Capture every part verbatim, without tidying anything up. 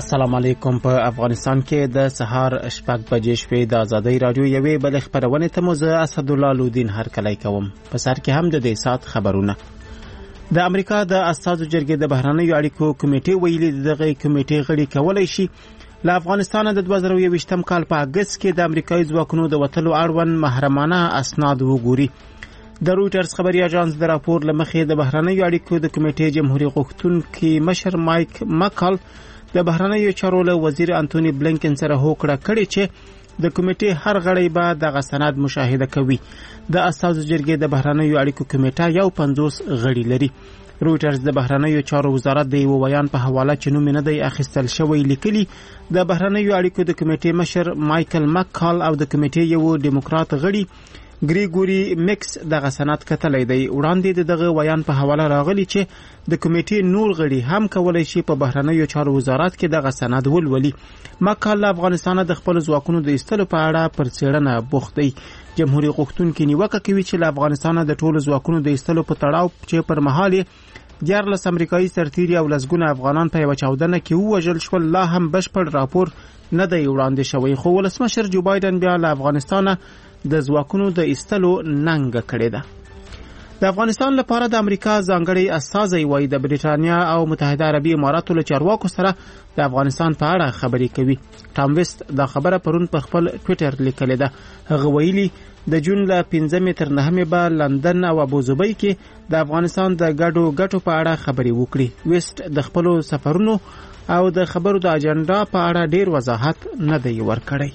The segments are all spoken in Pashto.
السلام علیکم. په افغانستان کې د سهار شپږ بجې شوې د ازادۍ رادیو یوې بل خبرونه ته مو زه اسدالله لودین هر کلی کوم. په سر کې هم د دې سات خبرونه. د امریکا د اساسو جرګې د بهرنیو اړیکو کمیټې ویلي دغه کمیټې غړي کولای شي له افغانستان د دوه زره یوویشتم کال په اگست کې د امریکایي ځواکونو د وتلو اړوند محرمانه اسناد وګوري. د رویټرز خبري اژانس د راپور لمخې د بهرنیو اړیکو د کمیټې جمهوریت غوښتونکي مشر مایک مکال د بهرنیو چارو له وزیر انټونی بلینکن سره هوکړه کړې چې د کمیټې هر غړی به دغه سند مشاهده کوي. د اساسو جرګې د بهرنیو اړیکو کمیټه یو پنځوس غړي لري. رویټرز د بهرنیو چارو وزارت د یو بیان په حواله چې نوم نه دی اخیستل شوی لیکلي د بهرنیو اړیکو د کمیټې مشر مایکل مکال او د کمیټې یو ډیموکرات غړي ګریګوري میکس دغه سند کتلای دی. وړاندې د دغه بیان په حواله راغلی چې د کمیټې نور غړي هم کولای شي په بهرنیو چارو وزارت کې دغه سند ولولي. مکال افغانستان د خپل ځواکونو د ایستلو په اړه پر څېړنه بوخت دی. جمهوریت غوښتونکي نیوکه کوي چې له افغانستان د ټولو ځواکونو د ایستلو په تړاو چې پر مهال دیارلس امریکایي سرتیري او لسګونه افغانان په یوه چاودنه کې ووژل شول لا هم بشپړ راپور نه دی وړاندې شوی. خو ولسمشر جو بایدن بیا له افغانستانه د ځواکونو د ایستلو ننګه کړې ده. د افغانستان لپاره د امریکا ځانګړی استازی وایي د بریټانیا او متحده عربي اماراتو له چارواکو سره د افغانستان په اړه خبرې کوي. ټام ویسټ دا خبره پرون په خپل ټویټر لیکلې ده. هغه ویلي د جون له پنځمې تر نهمې به لندن او ابوظبي کې د افغانستان د ګډو ګټو په اړه خبرې وکړي. ویسټ د خپلو سفرونو او د خبرو د اجنډا په اړه ډیر وضاحت نه دی ورکړی.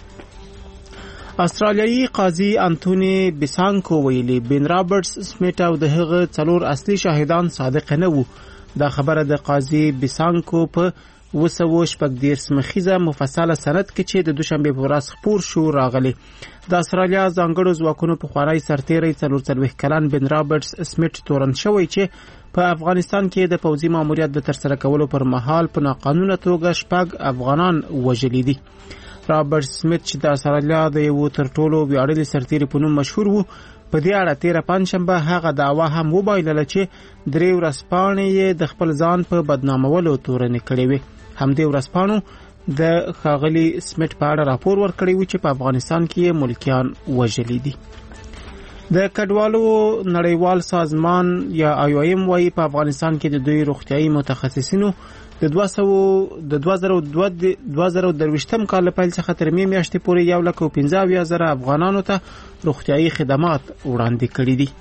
استرالیایي قاضي انټونی بیسانکو ویلي بن رابرټس سمیت او د هغه څلور اصلي شاهدان صادق نه وو. دا خبره د قاضي بیسانکو په وسو شپږ دیرس مخیزه مفصله سند کې چې د دوشنبه په ورځ خپور شو راغلی. د استرالیا ځانګړو ځواکونو په خوارای سرتیری څلور څلوېښت کلن بن رابرټس سمیت تورن شوی چې په افغانستان کې د پوځي ماموریت د ترسره کولو پر مهال په ناقانونه توګه شپږ افغانان وژلي دي. رابرټ سمیت چې د استرالیا د یو تر ټولو ویاړلي سرتیري په نوم مشهور وو په دې اړه تیره پنځشنبه هغه دعوا هم وبایلله چې درې ورځپاڼې یې د خپل ځان په بدنامولو تورنې کړې وې. همدې ورځپاڼو د ښاغلي سمیت په اړه راپور ورکړی و چې په افغانستان کې ملکیان وژلي دي. د کډوالو نړیوال سازمان یا آی او ایم وايي په افغانستان کې د دوی روغتیايي متخصصینو د دوه زره درویشتم کال له پیل څخه تر مې میاشتې پورې یو لک او پنځه اویا زره افغانانو ته روغتیايي خدمات وړاندې کړي دي.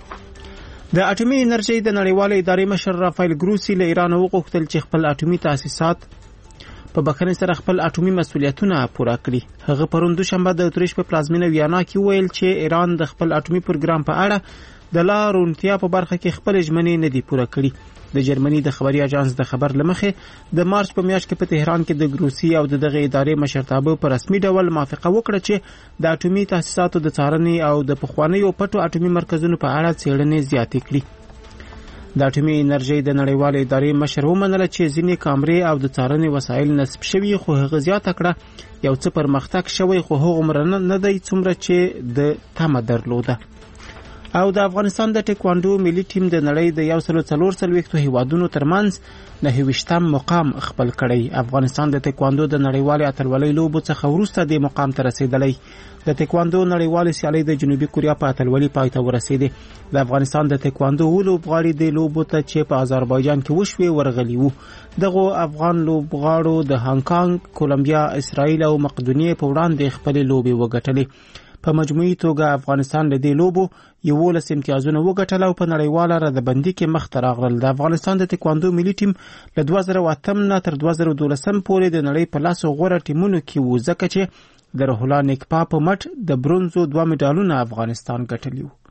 د اټومي انرژۍ د نړیوالې ادارې مشر رافایل ګروسی له ایران وغوښتل چې خپل اټومي تاسیسات په بخښنې سره خپل اټومي مسؤلیتونه پوره کړي. هغه پرون دوشنبه د اتریش په پلازمینه ویانا کې ویل چې ایران د خپل اټومي پروګرام په اړه د لا روڼتیا په برخه کې خپل ژمنې نه دي پوره کړي. د جرمني د خبري اژانس د خبر لمخې د مارچ په میاشت کې په تهران کې د ګروسی او د دغه ادارې مشرتابه په رسمي ډول موافقه وکړه چې د اټومي تاسیساتو د څارنې او د پخوانیو پټو اټومي مرکزونو په اړه څېړنې زیاتې کړي. د اټومي انرژۍ د نړیوالې ادارې مشر ومنله چې ځینې کامرې او د څارنې وسایل نصب شوي خو هغه زیاته کړه یو څه پرمختګ شوی خو هغومره نه دی څومره چې د تمه درلوده. او د افغانستان د ټیکواندو ملي ټیم د نړۍ د یو سل څلور څلوېښتو هیوادونو ترمنځ نهه ویشتم مقام خپل کړی. افغانستان د ټیکواندو د نړیوالې اتلولۍ لوبو څخه وروسته د مقام ته رسیدلی. د ټیکواندو نړیوالې سیالۍ د جنوبي کوریا په اتلولۍ پای ته ورسېدې. د افغانستان د ټیکواندو لوبغاړي د لوبو ته چې په آذربایجان کې وشوې ورغلي وو. دغه افغان لوبغاړو د هانګ کانګ، کولمبیا، اسرائیل او مقدونیې په وړاندې خپلې لوبې وګټلې. په مجموعي توګه افغانستان له دې لوبو یولس امتیازونه وګټل او په نړیواله ردبندي کې مخ ته راغلل. د افغانستان د ټیکواندو ملي ټیم له دوه زره اتم نه تر دوه زره دولسم پورې د نړۍ په لاسو غوره ټیمونو کې و ځکه چې د روح الله نیکپا په مټ د برونزو دوه مډالونه افغانستان ګټلي وو.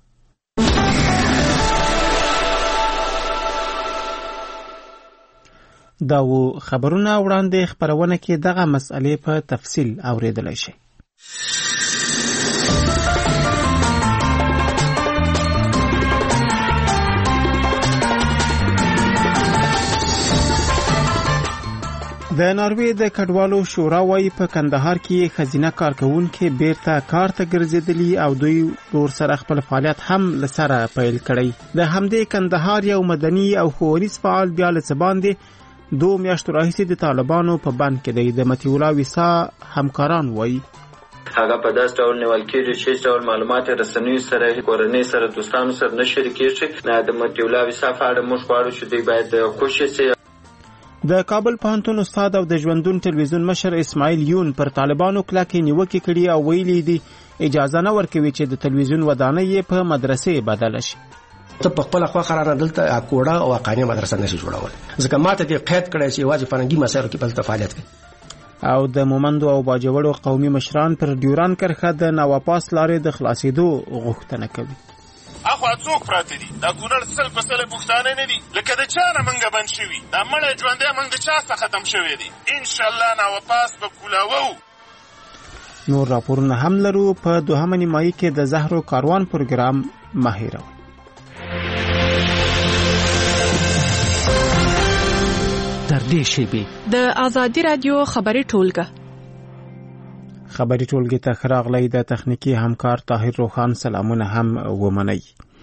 دا و خبرونه وړاندې خبرونه کې دغه مسئلې په تفصیل اوریدلای شي. د ناروې د کډوالو شورا وايي په کندهار کې خزینه کارکونکو بیرته کار ته ګرځېدلي او دوی ور سره خپل فعالیت هم لسره پیل کړی. د همدې کندهار یو مدني او ښوونیز فعال بیا له څه باندې دوه میاشتو راهیسې د طالبانو په بند کې دی. د مطیع الله ویسا همکاران وایي هغه په داس ډول نیول کېږي چې ډول معلومات رسنیو سره کورنۍ سره دوستانو سره نه شریکېږي. نه د مطیع الله ویسا په اړه موږ غواړو چې دوی باید کوشش وکړي. د کابل پوهنتون استاد او د ژوندون ټلویزیون مشر اسماعیل یون پر طالبانو کلکې نیوکې کړي او ویلي دي اجازه نه ورکوي چې د تلویزیون ودانۍ په مدرسې بدله شي. ته په خپل خوا قرار دلته کوړه او قانوني مدرسه نشي جوړول ځکه ماته دې قید کړی چې واجب فرهنګي مسایلو کې بل فعالیت کوي. او د مومندو او باجوړو قومي مشران پر ډیوران کرښه د نواپاس لارې د خلاصېدو غوښتنه کوي. اخوا څوک پراته دي دا کونړ سل په سل پښتانه نه دي لکه د چا نه منګه بند شوي دا مړی ژوندی منګ د چا څخه ختم شوی دی. انشاءالله نواپاس به کولاوو. نور راپورونه هم لرو. په دوهمه نیمایي کې د زهرو کاروان پروګرام مه هېروئ. تر دې شیبې د آزادي رادیو خبري ټولګه خبري ټولګه ته خراغلی د تخنیکی همکار طاهر روخان سلامونه هم ومنئ.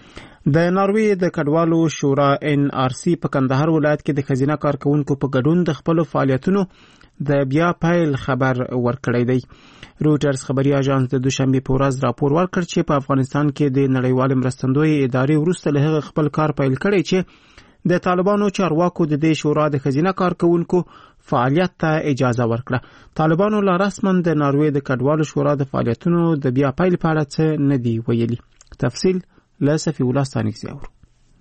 د ناروې د کډوالو شورا ان آر سی په کندهار ولایت کې د خزینه کارکونکو په ګډون د خپل فعالیتونو د بیا پیل خبر ورکړی دی. روټرز خبري اژانس د دوشنبه په ورځ راپور ورکړ چې په افغانستان کې د نړیوال مرستندوی ادارې وروسته له هغه خپل کار پیل کړی چې د طالبانو چارواکو د دې شورا د خزینه کارکونکو فعالیت ته اجازه ورکړه. طالبانو لا رسما د ناروې د کډوالو شورا د فعالیتونو د بیا پیل په اړه څه نه دی ویلي. تفصیل له صفي الله ستانکزي اورو.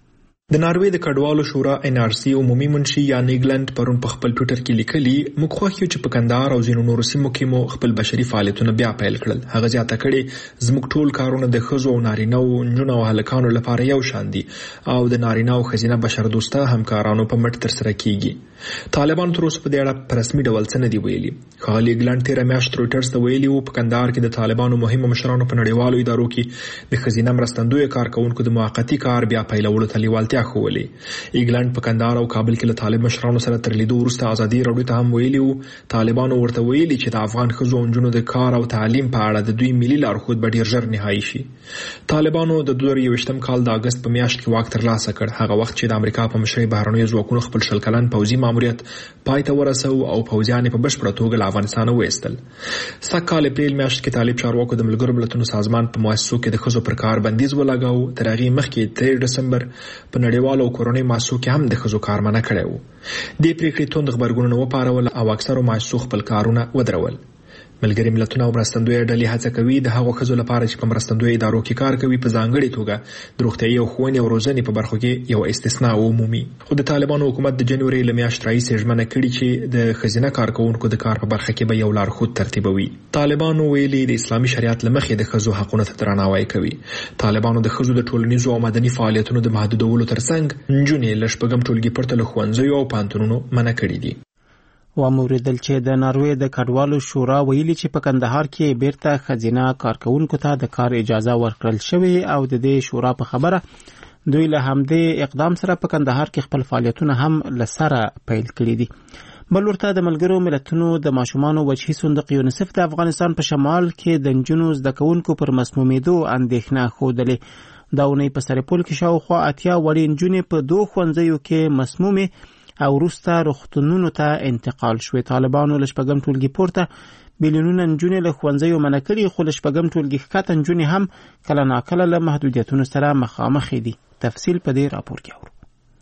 د ناروې د کډوالو شورا ان آر سی عمومي منشي یا نیګلند پرون په خپل ټویټر کې لیکلي موږ خوښ یو چې په کندهار او ځینو نورو سیمو کې مو خپل بشري فعالیتونه بیا پیل کړل. هغه زیاته کړي زموږ ټول کارونه د ښځو او نارینه او نجونو او هلکانو لپاره یو شان دي او د نارینه او ښځینه بشردوسته همکارانو په مټ ترسره کیږي. طالبان تر اوسه په دې اړه په رسمي ډول څه نه دی ویلي. ښاغلي نیګلند تېره میاشت رویټرز ته ویلي وو په کندهار کې د طالبانو مهمو مشرانو په نړیوالو ادارو کې د ښځینه مرستندویو کارکونکو د موقتي کار بیا پیلولو ته لیوالتیا ښوولې. ایګلند په کندهار او کابل کې له طالب مشرانو سره تر لیدو وروسته ازادي راډیو ته هم ویلي وو طالبانو ورته ویلي چې د افغان ښځو او نجونو د کار او تعلیم په اړه د دوی ملي لارښود به ډېر ژر نهایي شي. طالبانو د دوه زره یوویشتم کال د اګست په میاشت کې واک ترلاسه کړ. هغه وخت چې د امریکا په مشرۍ بهرنیو ځواکونو خپل شل کلن پوځي ماموریت پای ته ورساو او پوځیان په بشپړه توګه له افغانستانه وایستل. سږ کال اپریل میاشت کې طالب چارواکو د ملګرو ملتونو سازمان په مؤسسو کې د ښځو پر کار بندیز ولګاو. تر هغې مخکې تر ډسمبر په نړیوالو او کورنۍ مؤسسو کې هم د ښځو کار منع کړی و. دې پریکړې توند غبرګونونه وپارول او اکثرو مؤسسو خپل کارونه ودرول. ملګري ملتونه او مرستندوی ډلې هڅه کوي د هغو ښځو لپاره چې په مرستندوی ادارو کې کار کوي په ځانګړې توګه د روغتیايي او ښوونې او روزنې په برخو کې یو استثناء عمومي. خو د طالبانو حکومت د جنوري له میاشتې راهیسې ژمنه کړې چې د ښځینه کارکوونکو د کار په برخه کې به یو لارښود ترتیبوي. طالبانو ویلي د اسلامي شریعت له مخې د ښځو حقونو ته درناوی کوي. طالبانو د ښځو د ټولنیزو او مدني فعالیتونو د محدودولو ترڅنګ نجونې له شپږم ټولګي پورته له ښوونځیو او پوهنتونونو منع کړي دي. وموریدل چې د ناروې د کډوالو شورا ویلي چې په کندهار کې بیرته ښځینه کارکونکو ته د کار اجازه ورکړل شوې او د دې شورا په خبره دوی له همدې اقدام سره په کندهار کې خپل فعالیتونه هم له سره پیل کړي دي. بل ورته د ملګرو ملتونو د ماشومانو وجهي صندوق یونیسف د افغانستان په شمال کې د نجونو زده کوونکو پر مسمومیدو اندېښنه ښودلې. دا اونۍ په سرپل کې شاوخوا اتیا وړې نجونې په دوه ښوونځیو کې مسمومې او وروسته روغتونونو ته انتقال شوې. طالبانو له شپږم ټولګي پورته بیلیونونه نجونې له ښوونځیو منع کړي خو له شپږم ټولګي ښکته نجونې هم کله ناکله له محدودیتونو سره مخامخ دي. تفصیل په دې راپور کې اورو.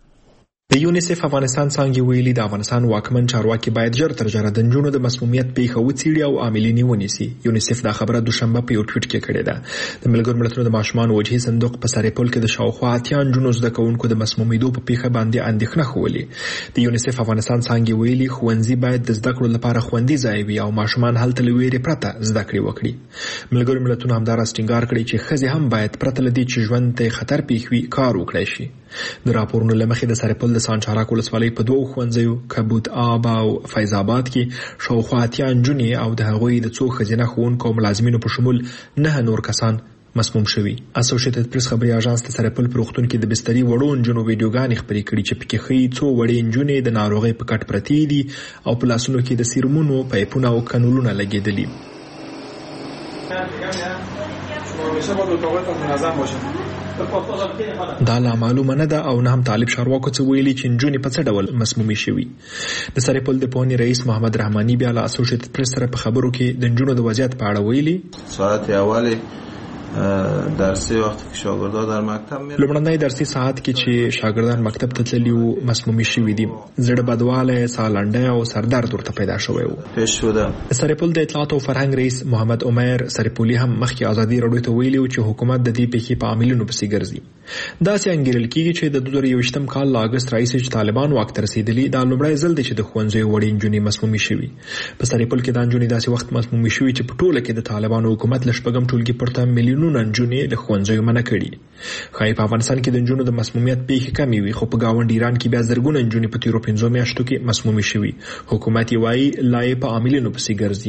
د یونیسف افغانستان څانګې ویلي د افغانستان واکمن چارواکي باید ژر تر ژره د نجونو د مسمومیت پیښه وڅېړي او عاملین یې ونیسي. یونیسف دا خبره دوشنبه په یو ټویټ کې کړې ده. د ملګرو ملتونو د ماشومانو وجهي صندوق په سرپل کې د شاوخوا اتیا نجونو زده کوونکو د مسمومیدو په پیښه باندې اندېښنه ښولې. د یونیسف افغانستان څانګې ویلي ښوونځي باید د زده کړو لپاره خوندي ځای وي او ماشومان هلته له ویرې پرته زده کړې وکړي. ملګرو ملتونو همداراز ټینګار کړی چې ښځې هم باید پرته له دې چې ژوند ته خطر پېښ وي کار وکړی شي. د راپورونو له مخې د سرپل د سانچارک ولسوالۍ په دوو ښوونځیو کبود آب او فیض آباد کې شاوخوا اتیا نجونې او د هغوی د څو ښځینه ښوونکو او ملازمینو په شمول نه نور کسان مسموم شوي. اسوسییټډ پریس خبري اژانس د سرپل په روغتون کې د بستري وړو نجونو ویډیوګانې خپرې کړي چې پکې ښیي څو وړې نجونې د ناروغۍ په کټ پرتې دي او په لاسونو کې د سیرومونو پایپونه او کنولونه لګېدلي. همیشه باید اتاقاتون منظم باشه. دا لا معلومه نه ده او نه هم طالب چارواکو څه ویلي چې نجونې په څه ډول مسمومې شوي. د سرپل د پوهنې رئیس محمد رحماني بیا له اسوسییټډ پریس سره په خبرو کې د نجونو د وضعیت په اړه ویلي. ساعت اول درسي وخت کې شاګردان در مکتب میرن. لومړنۍ درسي ساعت کې چې شاګردان مکتب ته تللي وو مسمومې شوي دي. زړه بدواله، ساه لنډۍ او سردرد ورته پیدا شوی و. پیش شده. سرپل د اطلاعات او فرهنګ رئیس محمد عمر سرپولي هم مخکې ازادي راډیو ته ویلي و چې حکومت د دې پیښې په عاملینو پسې ګرځي. داسې انګیرل کېږي چې د دوه زره یوویشتم کال له اګست راهیسې چې طالبان واک ته رسېدلي دا لومړی ځل دی چې د ښوونځیو وړې نجونې مسمومې شوي. په سرپل کې دا نجونې داسې وخت مسمومې شوي چې په ټوله کې د طالبانو حکومت له شپږم ټولګي پورته میلیونونه نجونې له ښوونځیو منع کړي. ښایي په افغانستان کې د نجونو د مسمومیت پیښې کمې وي، خو په ګاونډ ایران کې بیا زرګونه نجونې په تېرو پنځو میاشتو کې مسمومې شوي. حکومت یې وایي لا یې په عاملینو پسې ګرځي.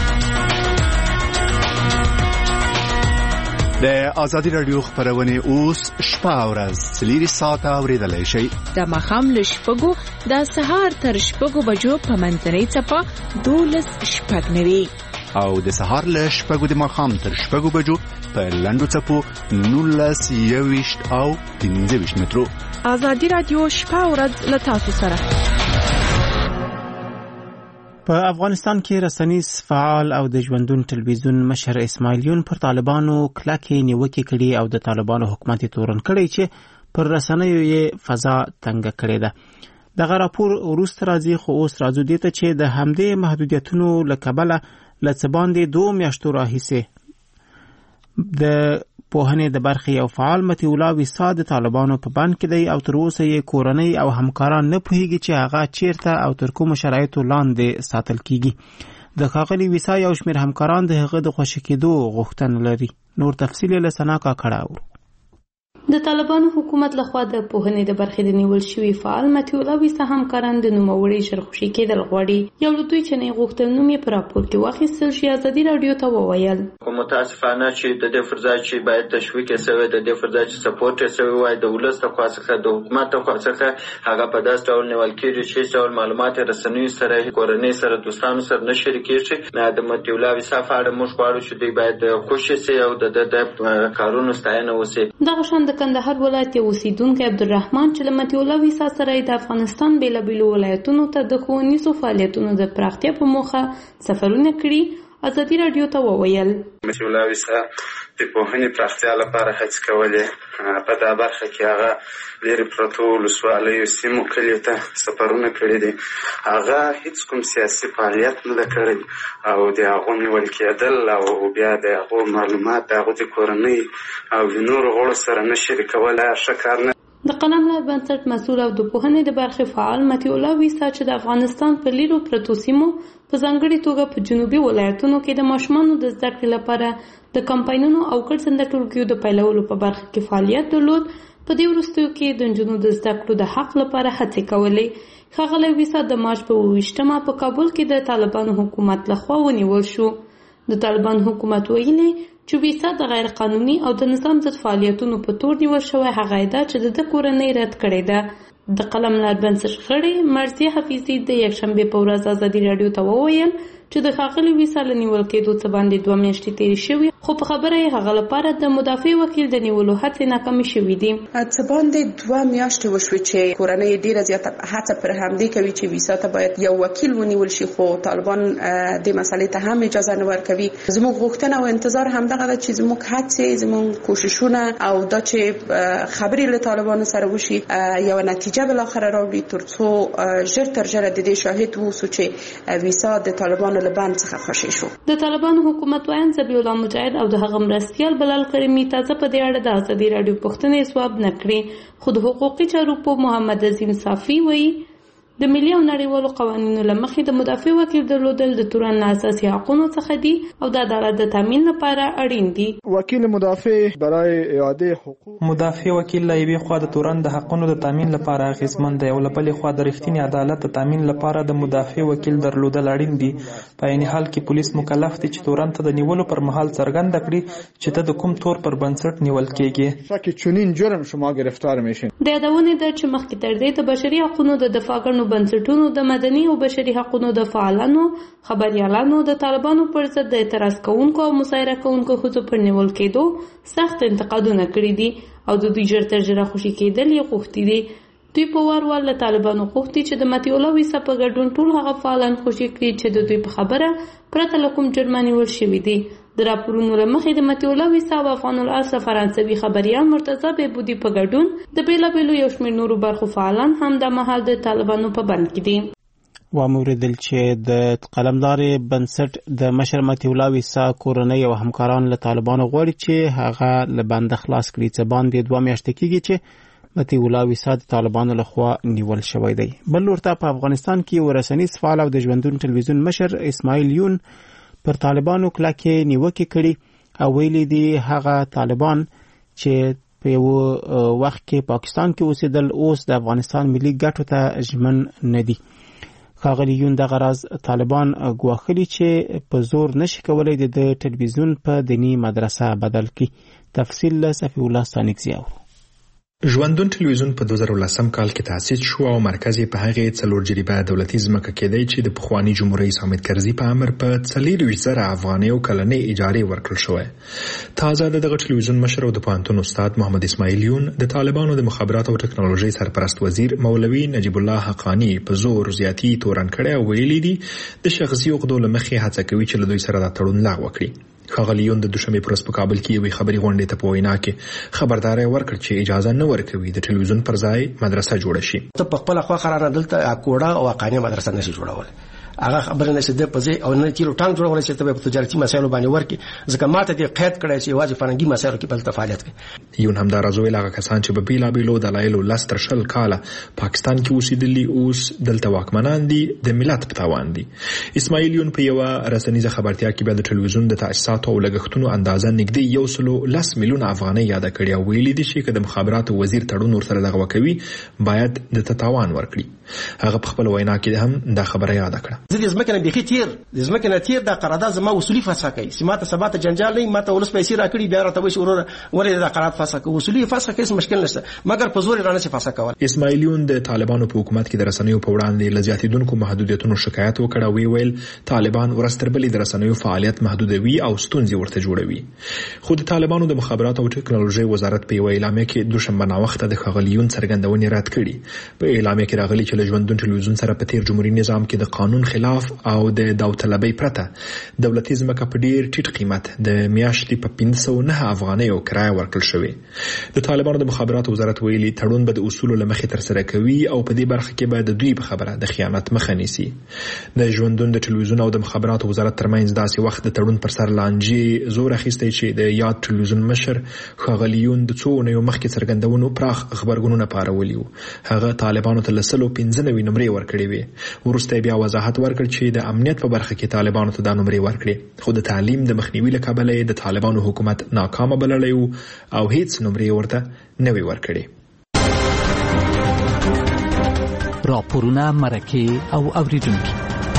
د ازادي راډیو خبرونه اوس شپه او ورځ څلور ساعته اوریدلای شئ. د ماښام له شپږو د سهار تر شپږو بجو په منځنۍ څپه دولس شپږ نوي او د سهار له شپږو د ماښام تر شپږو بجو په لنډو څپو نولس یوویشت او پنځه ویشت مترو. ازادي راډیو شپه او ورځ له تاسو سره. په افغانستان کې رسنیز فعال او د ژوندون ټلویزیون مشر اسماعیل یون پر طالبانو کلکې نیوکې کړي او د طالبانو حکومت تورن کړي چې پر رسنیو یې فضا تنګه کړې ده. دغه راپور وروسته راځي، خو اوس راځو دې ته چې د همدې محدودیتونو له کبله له څه باندې دوه میاشتو راهیسې د پوهنې د برخې یو فعال مطیع الله ویسا د طالبانو په بند کې دی او تر اوسه یې کورنۍ او همکاران نه پوهیږي چې هغه چیرته او تر کومو شرایطو لاندې ساتل کیږي. د ښاغلي ویسا یو شمېر همکاران د هغه د خوشي کېدو غوښتنه لري. نور تفصیل یې له سنا کاکړه اورو. د طالبانو حکومت لخوا د پوهنې د برخې د نیول شوي فعال مطیع الله ویسا همکاران د نوموړي ژرخوشي کېدل غواړي. یو له دوی چې نه غوښتل نوم یې په راپور کې واخیستل شي ازادي راډیو ته وویل خو متاسفانه چې د دې پر ځای چې باید تشویق یې شوی، د دې پر ځای چې سپورټ یې شوی وای د ولس لخوا څخه د حکومت لخوا څخه هغه په داسې ډول نیول کېږي چې هېڅ ډول معلومات یې رسنیو سره، کورنۍ سره، دوستانو سره نه شریکېږي. د مطیع الله ویسا په اړه موږ غواړو چې دوی باید خوشي شي او د د کارونو ستاینه وشي. دغه شان د کندهار ولایت اوسیدونکي عبدالرحمن چې له مطیع الله ویسا سره د افغانستان بیلابیلو ولایتونو ته د ښوونیزو فعالیتونو د پراختیا په موخه سفرونه کړي ازادي راډیو ته وویل مطیع الله ویسا د پوهنې پراختیا لپاره هڅې کولې. په دا برخه کې هغه لرې پرتو ولسوالیو سیمو کلیو ته سفرونه کړي دي. هغه هیڅ کوم سیاسي فعالیت نه ده کړی او د هغو نیول کېدل او بیا د هغو معلومات د هغو د کورنۍ او د نورو غړو سره نه شریکول ښه کار نه. د قلم لار بنسټ مسؤل او د پوهنې د برخې فعال مطیع الله ویسا چې د افغانستان په لیرو پرتو سیمو په ځانګړې توګه په جنوبي ولایتونو کې د ماشومانو د زده کړې لپاره د کمپاینونو او ګډ ټولګیو د پیلولو په برخه کې فعالیت درلود. په دې وروستیو کې د نجونو د زده کړو د حق لپاره هڅې کولې. ښاغلی ویسا د مارچ په اووه ویشتمه په کابل کې د طالبانو حکومت لخوا ونیول شو. د طالبانو حکومت ویلي چې ویسا د غیر قانوني او د نظام ضد فعالیتونو په تور نیول شوی هغه ادعا چې د کورنۍ رد کړې ده. د قلم لار بنسټ غړي مرضیه حفیظي د یکشنبې په ورځ ازادي راډیو ته وویل چې د ښاغلي ویسا له نیول کېدو څه باندې دوه میاشتې تېرې شوې، خو په خبره یې هغه لپاره د مدافع وکیل د نیولو هڅې ناکامې شوې دي. څه باندې دوه میاشتې وشوې چې کورنۍ ډېره زیاته هڅه پر همدې کوي چې ویسا ته باید یو وکیل ونیول شي، خو طالبان دې مسلې ته هم اجازه نه ورکوي. زموږ غوښتنه او انتظار همدغه ده چې زموږ هڅې، زموږ کوششونه او دا چې خبرې له طالبانو سره وشي یو نتیجه بالاخره راوړي ترڅو ژر تر ژره د دې شاهد ووسو چې ویسا د طالبانو له بند څخه خوشي شو. د طالبانو حکومت وايي ذبیح الله مجاهد او د هغه مرستیال بلال کریمي تازه په دې اړه د ازادي راډیو پوښتنې ځواب نه کړې، خو د حقوقي چارو په محمد عظیم صافي وایي د ملي او نړیوالو قوانینو له مخې د مدافع وکیل درلودل د تورن اساسي حقوقو څخه دي او د عدالت د تامین لپاره اړین دي. وکیل مدافع برای اعاده حقوق مدافع وکیل له یوې خوا د تورن د حقوقو د تامین لپاره اغیزمن دی او له بلې خوا د رښتینی عدالت د تامین لپاره د مدافع وکیل درلودل اړین دي. په عین حال کې پولیس مکلف دي چې تورن ته د نیولو پر مهال څرګنده کړي چې ته د کوم تور پر بنسټ نیول کېږي. شک چنین جرم شما گرفتار میشین. د یادونه ده چې مخکې تر دې د بشري حقوقو د دفاع کړنو بنسټونو د مدني او بشري حقوقو د فعالانو خبريالانو د طالبانو پر ضد د اعتراض کوونکو او مظاهره کوونکو ښځو پر نیول کېدو سخت انتقادونه کړي دي او د دوی ژر تر ژره خوشي کېدل یې غوښتي دي. دوی په وار وار له طالبانو غوښتي چې د مطیع الله ویسا په ګډون ټول هغه فعالان خوشي کړي چې د دوی په خبره پرته له کوم جرم نیول شوي دي. د راپورونو له مخې د مطیع الله ویسا او افغان الاصل فرانسوي خبریال مرتضی بهبودي په ګډون د بېلابېلو یو شمېر نورو برخو فعالان هم د مهال د طالبانو په بند کې دي. واوریدل چې د قلمدارې بنسټ د مشر مطیع الله ویسا کورنۍ او همکاران له طالبانو غواړي چې هغه له بند خلاص کړي چې باندې دوه میاشتې کېږي چې مطیع الله ویسا د طالبانو لخوا نیول شوی دی. بل ورته په افغانستان کې یو رسنیز فعال او د ژوندون ټلویزیون مشر اسماعیل یون پر طالبانو کلکې نیوکې کړي او ویلي دي هغه طالبان چې په یو وخت کې پاکستان کې اوسېدل اوس د افغانستان ملي ګټو ته ژمن نه دي. ښاغلي یون دغه راز طالبان ګواښلي چې په زور نشي کولی د ټلویزیون په دیني مدرسه بدل کړي. تفصیل له صفی الله سانکزي اورو. ژوندون ټلویزیون په دوه زره ولسم کال کې تأسیس شو او مرکز یې په هغې څلور جریبه دولتي ځمکه کې دی چې د پخواني جمهور رئیس حامد کرزي په امر په څلېرویشت زره افغانۍ او کلنۍ اجارې ورکړل شوی. تازه د دغه ټلویزیون مشر او د پوهنتون استاد محمد اسماعیل یون د طالبانو د مخابراتو او ټکنالوژۍ سرپرست وزیر مولوي نجیب الله حقانی په زور زیاتی تورن کړی او ویلي دي د شخصي عقدو له مخې هڅه کوي چې له دوی سره دا تړون لغوه کړي. ښاغلي یون د دوشنبې په ورځ په کابل کې یوې خبري غونډې ته په وینا کې خبرداری ورکړ چې اجازه نه ورکوي د ټلویزیون پر ځای مدرسه جوړه شي. ته په خپل خوا قرار دلته کوړه او قانوني مدرسه نشي جوړول. هغه خبره نشي د پځي او نه کیلو ټانک جوړول چې ته په تجارتي مسایلو باندې ورکی ځکه ماته دې قید کړی چې واجب فرنګي مسایلو کې بل فعالیت کوي. یون هم دا راځوي لاغه کسان چې په بیلا بیلو دلایلو لاستر شل کاله پاکستان کې اوسېدلي اوس دلته واکمنان دي د ملت په تاوان دي. اسماعیل یون په یو رسنیزه خبرتیا کې د ټلویزیون د تاسیساتو او لګښتونو اندازه نږدې یو سلو لس میلیون افغانۍ یاد کړي او ویلي دي چې د مخابراتو وزیر تړون ورسره لغوه کوي باید د تاوان ورکړي. هغه په خپل وینا کې هم دا خبره یاد کړه. زه د ځمکې نه بيخي تیر د ځمکې نه تیر دا قرارداد زما وصولي فسخ کوي. سماته سباته جنجال نه ماته ولس پیسې راکړي بیا راته وایي ورور ولې دا قرارداد فسخ کوي. وصولي فسخ کوي مشکل نشته مګر په زور رانه چې فسخ کول. اسماعیل یون د طالبانو په حکومت کې د رسنیو په وړاندې لزیاتیدونکو محدودیتونو شکایت وکړ. وی ویل طالبان ورستربلې د رسنیو فعالیت محدودوي او ستونزې ورته جوړوي. خو د طالبانو د مخابراتو او ټکنالوژي وزارت په یو اعلامیه کې دوشنبه ناوخته د ښاغلي یون څرګندونې رد کړي. په اعلامیه کې راغلي چې له ژوندون ټلویزیون سره په تیر جمهوریت نظام کې د قانون خلاف او د داوطلبۍ پرته دولتي ځمکه په ډیر ټیټ قیمت د میاشتې په پنځه سوه نه افغانۍ او کرایه ورکړل شوې. د طالبانو د مخابراتو وزارت ویلي تړون به د اصولو له مخې ترسره کوي او په دې برخه کې به د دوی په خبره د خیانت مخه نیسي. د ژوندون د ټلویزیون او د مخابراتو وزارت ترمنځ داسې وخت د تړون پر سر لانجې زور اخیستی چې د یاد ټلویزیون مشر ښاغلي یون د څو اونیو مخکې څرګندونو پراخ غبرګونونه پارولي وو. هغه طالبانو ته له سلو پنځه نوي نمرې ورکړې وې. وروسته بیا وضاحت ورکړ چې د امنیت په برخه کې طالبانو ته دا نمرې ورکړي خو د تعلیم د مخنیوي له کبله د طالبانو حکومت ناکامه بللی وو او هیڅ نمرې ورته نه وی ورکړي. راپورونه مرکه او اوریدونکو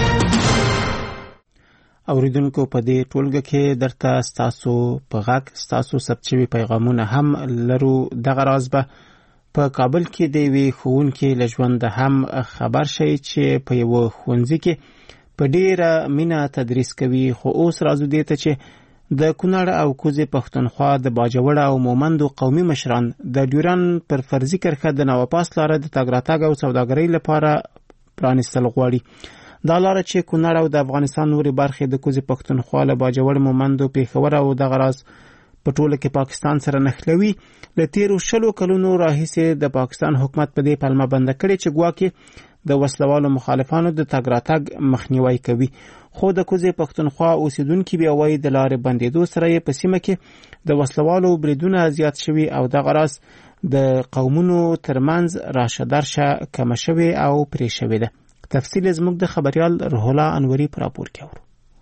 اوریدونکو په دې ټولګه کې درته ستاسو په غږ ستاسو ثبت شوي پیغامونه هم لرو. دغه راز به په کابل کې د یوې ښوونکې له ژونده هم خبر شئ چې په یوه ښوونځي کې په ډیره مینه تدریس کوي خو اوس راځو دې ته چې د کونړ او کوزې پښتونخوا د باجوړ او مومندو قومي مشران د ډیورن پر فرضي کرښه د نواپاس لاره د تګ راتګ او سوداګرۍ لپاره پرانیستل غواړي. دا لاره چې کونړ او د افغانستان نورې برخې د کوزې پښتونخوا له باجوړ مومندو پېښور او دغه راز په ټوله کې پاکستان سره نښلوي. له تیرو شلو کلونو راهیسې د پاکستان حکومت په دې پلمه بنده کړې چې ګواکې د وسلوالو مخالفانو د تګ راتګ مخنیوی کوي. خو د کوزې پښتونخوا اوسیدونکي بیا وایي د لارې بندېدو سره یې په سیمه کې د وسلوالو بریدونه زیات شوي او دغه راز د قومونو ترمنځ راشه درشه کمه شوې او پرې شوې ده. تفصیل زموږ د خبریال روح الله انوري په راپور کې اورو.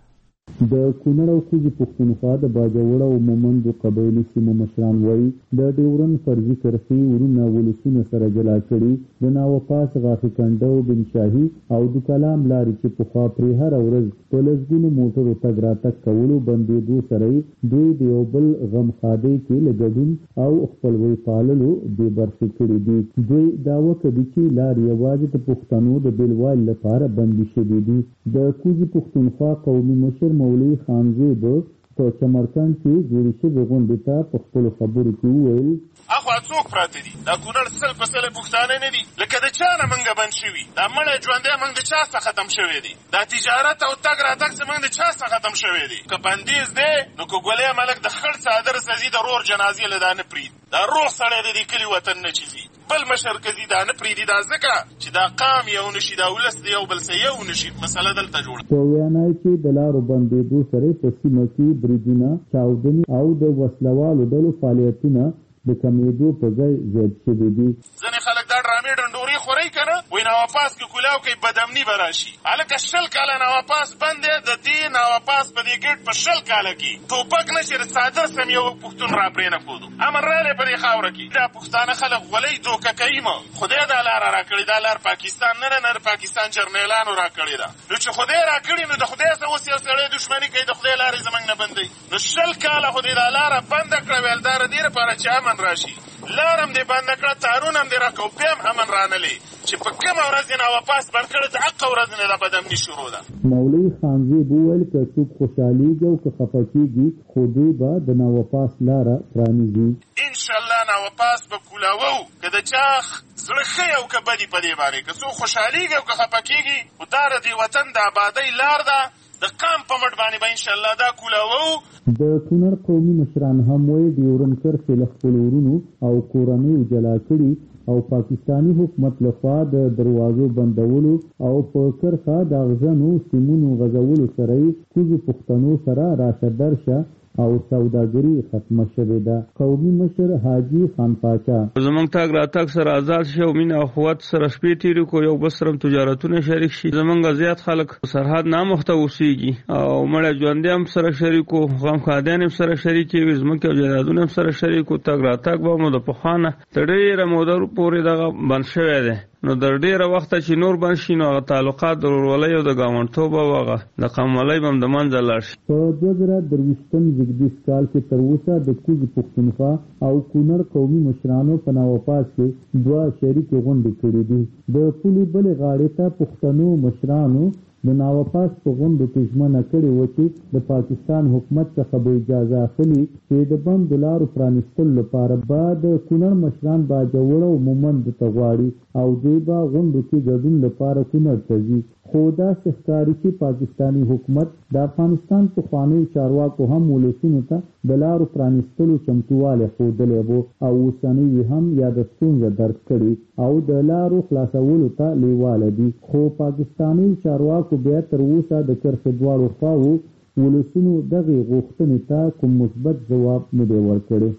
د کونړ او کوزي پښتونخوا د باجوړ او مومندو قبایلي سیمو مشران وایي د ډیورن فرضي کرښې ورونه ولسونه سره جلا کړي د ناوپاس غاښي کنډو بن شاهي او د کلام لارې چې پخوا پرې هره ورځ په لسګونو موټرو تګ راتګ کولو بندېدو سره دوی د یو بل غمخادۍ کې له ګډون او خپلوۍ پاللو بې برخې کړي دي. دوی دعوه کوي چې لارې یوازې د پښتنو د بېلوالي لپاره بندي شوي دي. د کوزي پښتونخوا قومي مشر مولوي خانزیب په چمرکند کې جوړې شوې غونډې ته په خپلو خبرو کې وویل اخوا څوک پراته دي دا کونړ سل په سله پښتانه نه دي لکه د چا نه منګه بند شوي دا مړی ژوندی موږ د چا څخه ختم شوی دي دا تجارت او تګ راتګ زموږ د چا څخه ختم شوی دی که بندیز دی نو که ګولۍ ملک د خړ څادر سزي د رور جنازې له دا نه پرېږدي دا روغ سړی دی د کلي وطن نه چې ځي بل مشر که ځي دا نه پرېږدي دا ځکه چې دا قام یو نشي دا ولس د یو بل سره یو نشي مسله دلته جوړه په وینا یې چې د لارو بندېدو سره په سیمه کې بریدونه چاودنې او د وسلوالو ډلو فعالیتونه د کمېدو په ځای زیات شوي دي. ځینې خلک دا ډرامې ډنډورې خورئ که نه وایي ناواپاس کې کولاو کوي بدامني به راشي هلکه شل کاله ناواپاس بند دی د دې ناواپاس په دې ګېټ په شل کاله کې توپک نه چې څادر سم یو پښتون را پرې نه ښودو امر رالی په دې خاوره کې دا پښتانه خلک غولۍ دوکه کوي مه خدای دا لاره را کړې دا لار پاکستان نه نه پاکستان جرنیلانو را کړې ده نو چې خدای را کړي نو د خدای سره اوس یو سړی دښمني کوي د خدای لارې زموږ نه بندوي نو شل کاله خدای دا لاره بنده کړه ویل دا د دې لپاره چې امن راشي لارم دې بنده کړه تارونه هم دې راکړه او بیا هم امن رانلې چې په کومه ورځ یې ناواپاس بند کړه د حقه ورځ نه دا بدامني شروع ده. مولوي خانزیب وویل که څوک خوشحالېږي او که خفه کېږي خو دوی به د ناواپاس لاره پرانیزي. انشاءالله ناواپاس به کولاوو که د چا زړه ښه او که بدي په دې باندې که څوک خوشحالېږي او که خفه کېږي خو دا د دې وطن د آبادۍ لار ده د قام په مټ باندې به انشاءالله دا کولاوو. د کونړ قومي مشران هم وایي ډیورن کرښې له خپلو ورونو او کورنیو جلا کړي او پاکستانی حکومت لخوا د دروازو بندولو او په کرښه د اغزنو سیمونو غځولو سره یې کوزو پښتنو سره راشه درشه او سوداګري ختمه شوې ده. قومي مشر حاجي خان پاچا زمونږ تګ راتګ سره آزاد شي او مینه او قوت سره شپې تېرې کړو یو بل سره تجارتونه شریک شي زمونږ زیات خلک سرحد نامخته اوسېږي او مړی ژوندی هم سره شریک وو غمخادیان هم سره شریکې وي ځمکې او جایدادونه هم سره شریک وو تګ راتګ به مو د پخوا نه تر ډېره موده پورې دغه بند شوی دی نو در ډېره وخته چې نور بند شي نو هغه تعلقات د ورورولۍ او د ګاونډتوب او هغه د قومولۍ به هم د منځه لاړ شي. په دوه زره درویشتم زیږدیز کال کې تر اوسه د کوزي پښتونخوا او کونړ قومي مشرانو په ناوپاس کې دوه شریکې غونډې کړې دي. د پولې بلې غاړې ته پښتنو مشرانو د ناوپاس په غونډو کې ژمنه کړې وه چې د پاکستان حکومت څخه به اجازه اخلي چې د بندو لارو پرانیستلو لپاره به د کونړ مشران باجوړ او مومندو ته غواړي او دوی به غونډو کې ګډون لپاره کونړ ته ځي. خو داسې ښکاري چې پاکستاني حکومت د افغانستان پخوانیو چارواکو هم ولسونو ته د لارو پرانیستلو چمتووالی ښودلی و او اوسنۍ هم یاده ستونزه درک کړې او د لارو خلاصولو ته لیواله دي. خو پاکستاني چارواکو بیا تر اوسه د کرښې دواړو خواوو ولسونو دغې غوښتنې ته کوم مثبت ځواب نه دی ورکړی.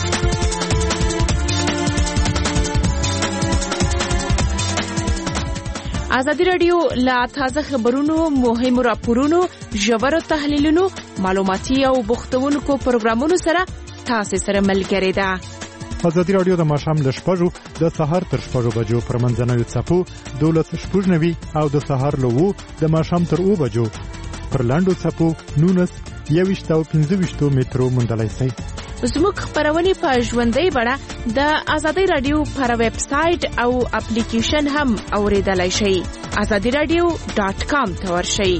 ازادي راډیو لا تازه خبرونو مهمو راپورونو ژورو تحلیلونو معلوماتي او بوختونکو پروګرامونو سره تاسو سره ملګری ده. ازادي راډیو د ماښام له شپږو د سهار تر شپږو بجو پر منځنوي څپو دولس شپږ نوي او د سهار له اوو د ماښام تر اوو بجو پر لاندو څپو نونس یوویشت او پنځه ویشتو مترو موندلی شئ. زموږ خبرونه په ژوندۍ بڼه د ازادي راډیو پر ویب سټ او اپلیکیشن هم اوریدلای شئ. ازادي راډیو ډاٹ کام ته ورشئ.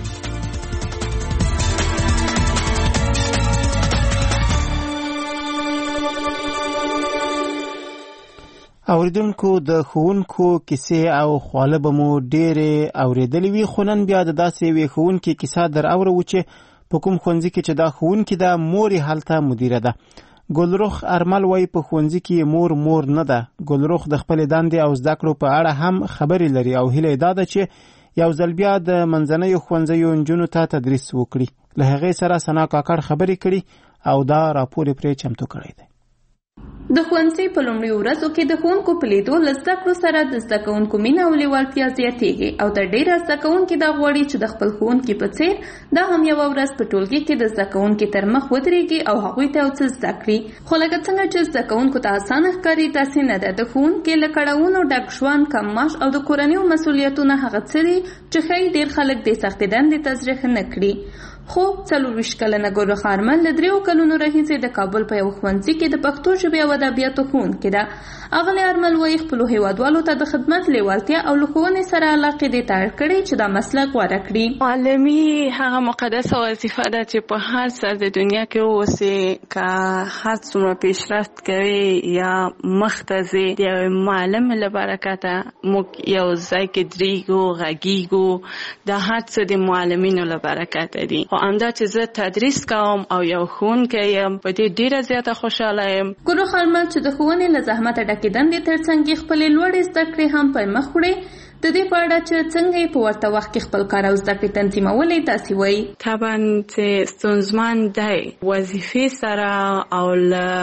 اوریدونکو د ښوونکو کیسې او خواله به مو ډېرې اورېدلې وي خو نن بیا د داسې یوې ښوونکې کیسه در اوروو چې په کوم ښوونځي کې چې دا ښوونکې ده مور یې هلته مدیره ده. ګلرخ ارمل وایي په ښوونځي کې مور مور نه ده. ګلرخ د خپلې دندې او زده کړو په اړه هم خبرې لري او هیله یې دا ده چې یو ځل بیا د منځنیو ښوونځیو نجونو ته تدریس وکړي. له هغې سره ثنا کاکړ خبرې کړي او دا راپور یې پرې چمتو کړی دی. د ښوونځي په لومړیو ورځو کې د ښوونکو په لیدو له زده کړو سره د زده کوونکو مینه او لیوالتیا زیاتېږي او تر ډېره زده کوونکي دا غواړي چې د خپل ښوونکي په څېر دا هم یوه ورځ په ټولګي کې د زده کوونکي تر مخ ودرېږي او هغوی ته یو څه زده کړي. خو لکه څنګه چې زده کوونکو ته اسانه ښکاري داسې نه ده. د ښوونکي له کړاوونو ډک ژوند، کم معاش او د کورنیو مسؤلیتونه هغه څه دي چې ښایي ډېر خلک دې سختې دندې ته زړه نه کړي. خو څلورویشت کلنه ګل خارمل له دریو کلونو راهیسې د کابل په یو ښوونځي کې د پښتو ژبې او ادبیاتو ښوونکې ده. اغلې ارمل وایي خپلو هیوادوالو ته د خدمت لیوالتیا او له ښوونې سره علاقې دې ته اړ کړي چې دا مسلک غوره کړي. معلمي هغه مقدسه وظیفه ده چې په هر سر د دنیا کې واوسې، که هر څومره پیشرفت کوي یا مخته ځي، د یوې معلمې له برکته موږ یو ځای کې درېږو، غږیږو. دا هر څه د معلمینو له برکته دي. خو همدا چې زه تدریس کوم او یو ښوونکی یم، په دې ډېره زیاته خوشحاله یم. ګل خارمل چې د ښوونې له زحمته ډکې دندې تر څنګ یې خپلې لوړې زده کړې هم پر مخ وړې. د دې په اړه چې څنګه یې په ورته وخت کې خپل کار او زده کړې تنظیمولې داسې وایي. طبعا چې ستونزمن دی وظیفې سره او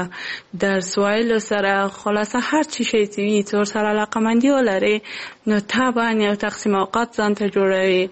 له درس ویلو سره، خلاصه هر چی شی چې وي چې ورسره علاقه‌مندي ولري نو طبعا یو تقسیم اوقات ځان ته جوړوي،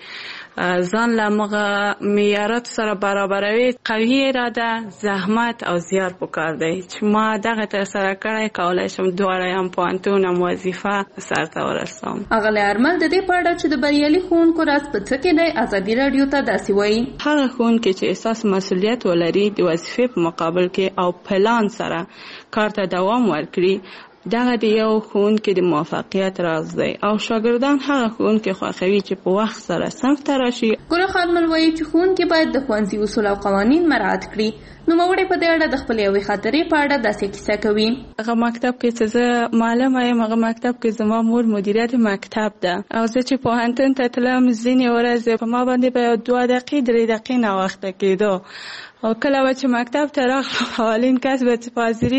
ځان له هغه معیاراتو سره برابروي. قوي اراده، زحمت او زیار پکار دی چې ما دغه ترسره کړی، کولی شم دواړه هم پوهنتون هم وظیفه سرته ورسوم. اغلی ارمل د دې په اړه چې د بریالي ښوونکو راز په څه کې دی ازادي راډیو ته داسې وایي. هغه ښوونکی چې احساس مسؤلیت ولري د وظیفې په مقابل کې او پلان سره کار ته دوام ورکړي، دغه د یو ښوونکي د موفقیت راز دی او شاګردان هغه ښوونکي خوښوي چې په وخت سره صنف ته راشي. ګل خارمل وایي چې ښوونکي باید د ښوونځي اصول او قوانین مراعات کړي. نوموړی په دې اړه د خپلې یوې خاطرې په اړه داسې کیسه کوي. هغه مکتب کې چې زه معلمه یم، هغه مکتب کې زما مور مدیریت مکتب ده او زه چې پوهنتون ته تلم ځینې ورځې په ما باندې به یو دوه دقیقې درې دقیقې ناوخته کېدو. او کله به چې مکتب ته راغلم، اولین کس به چې په حاضري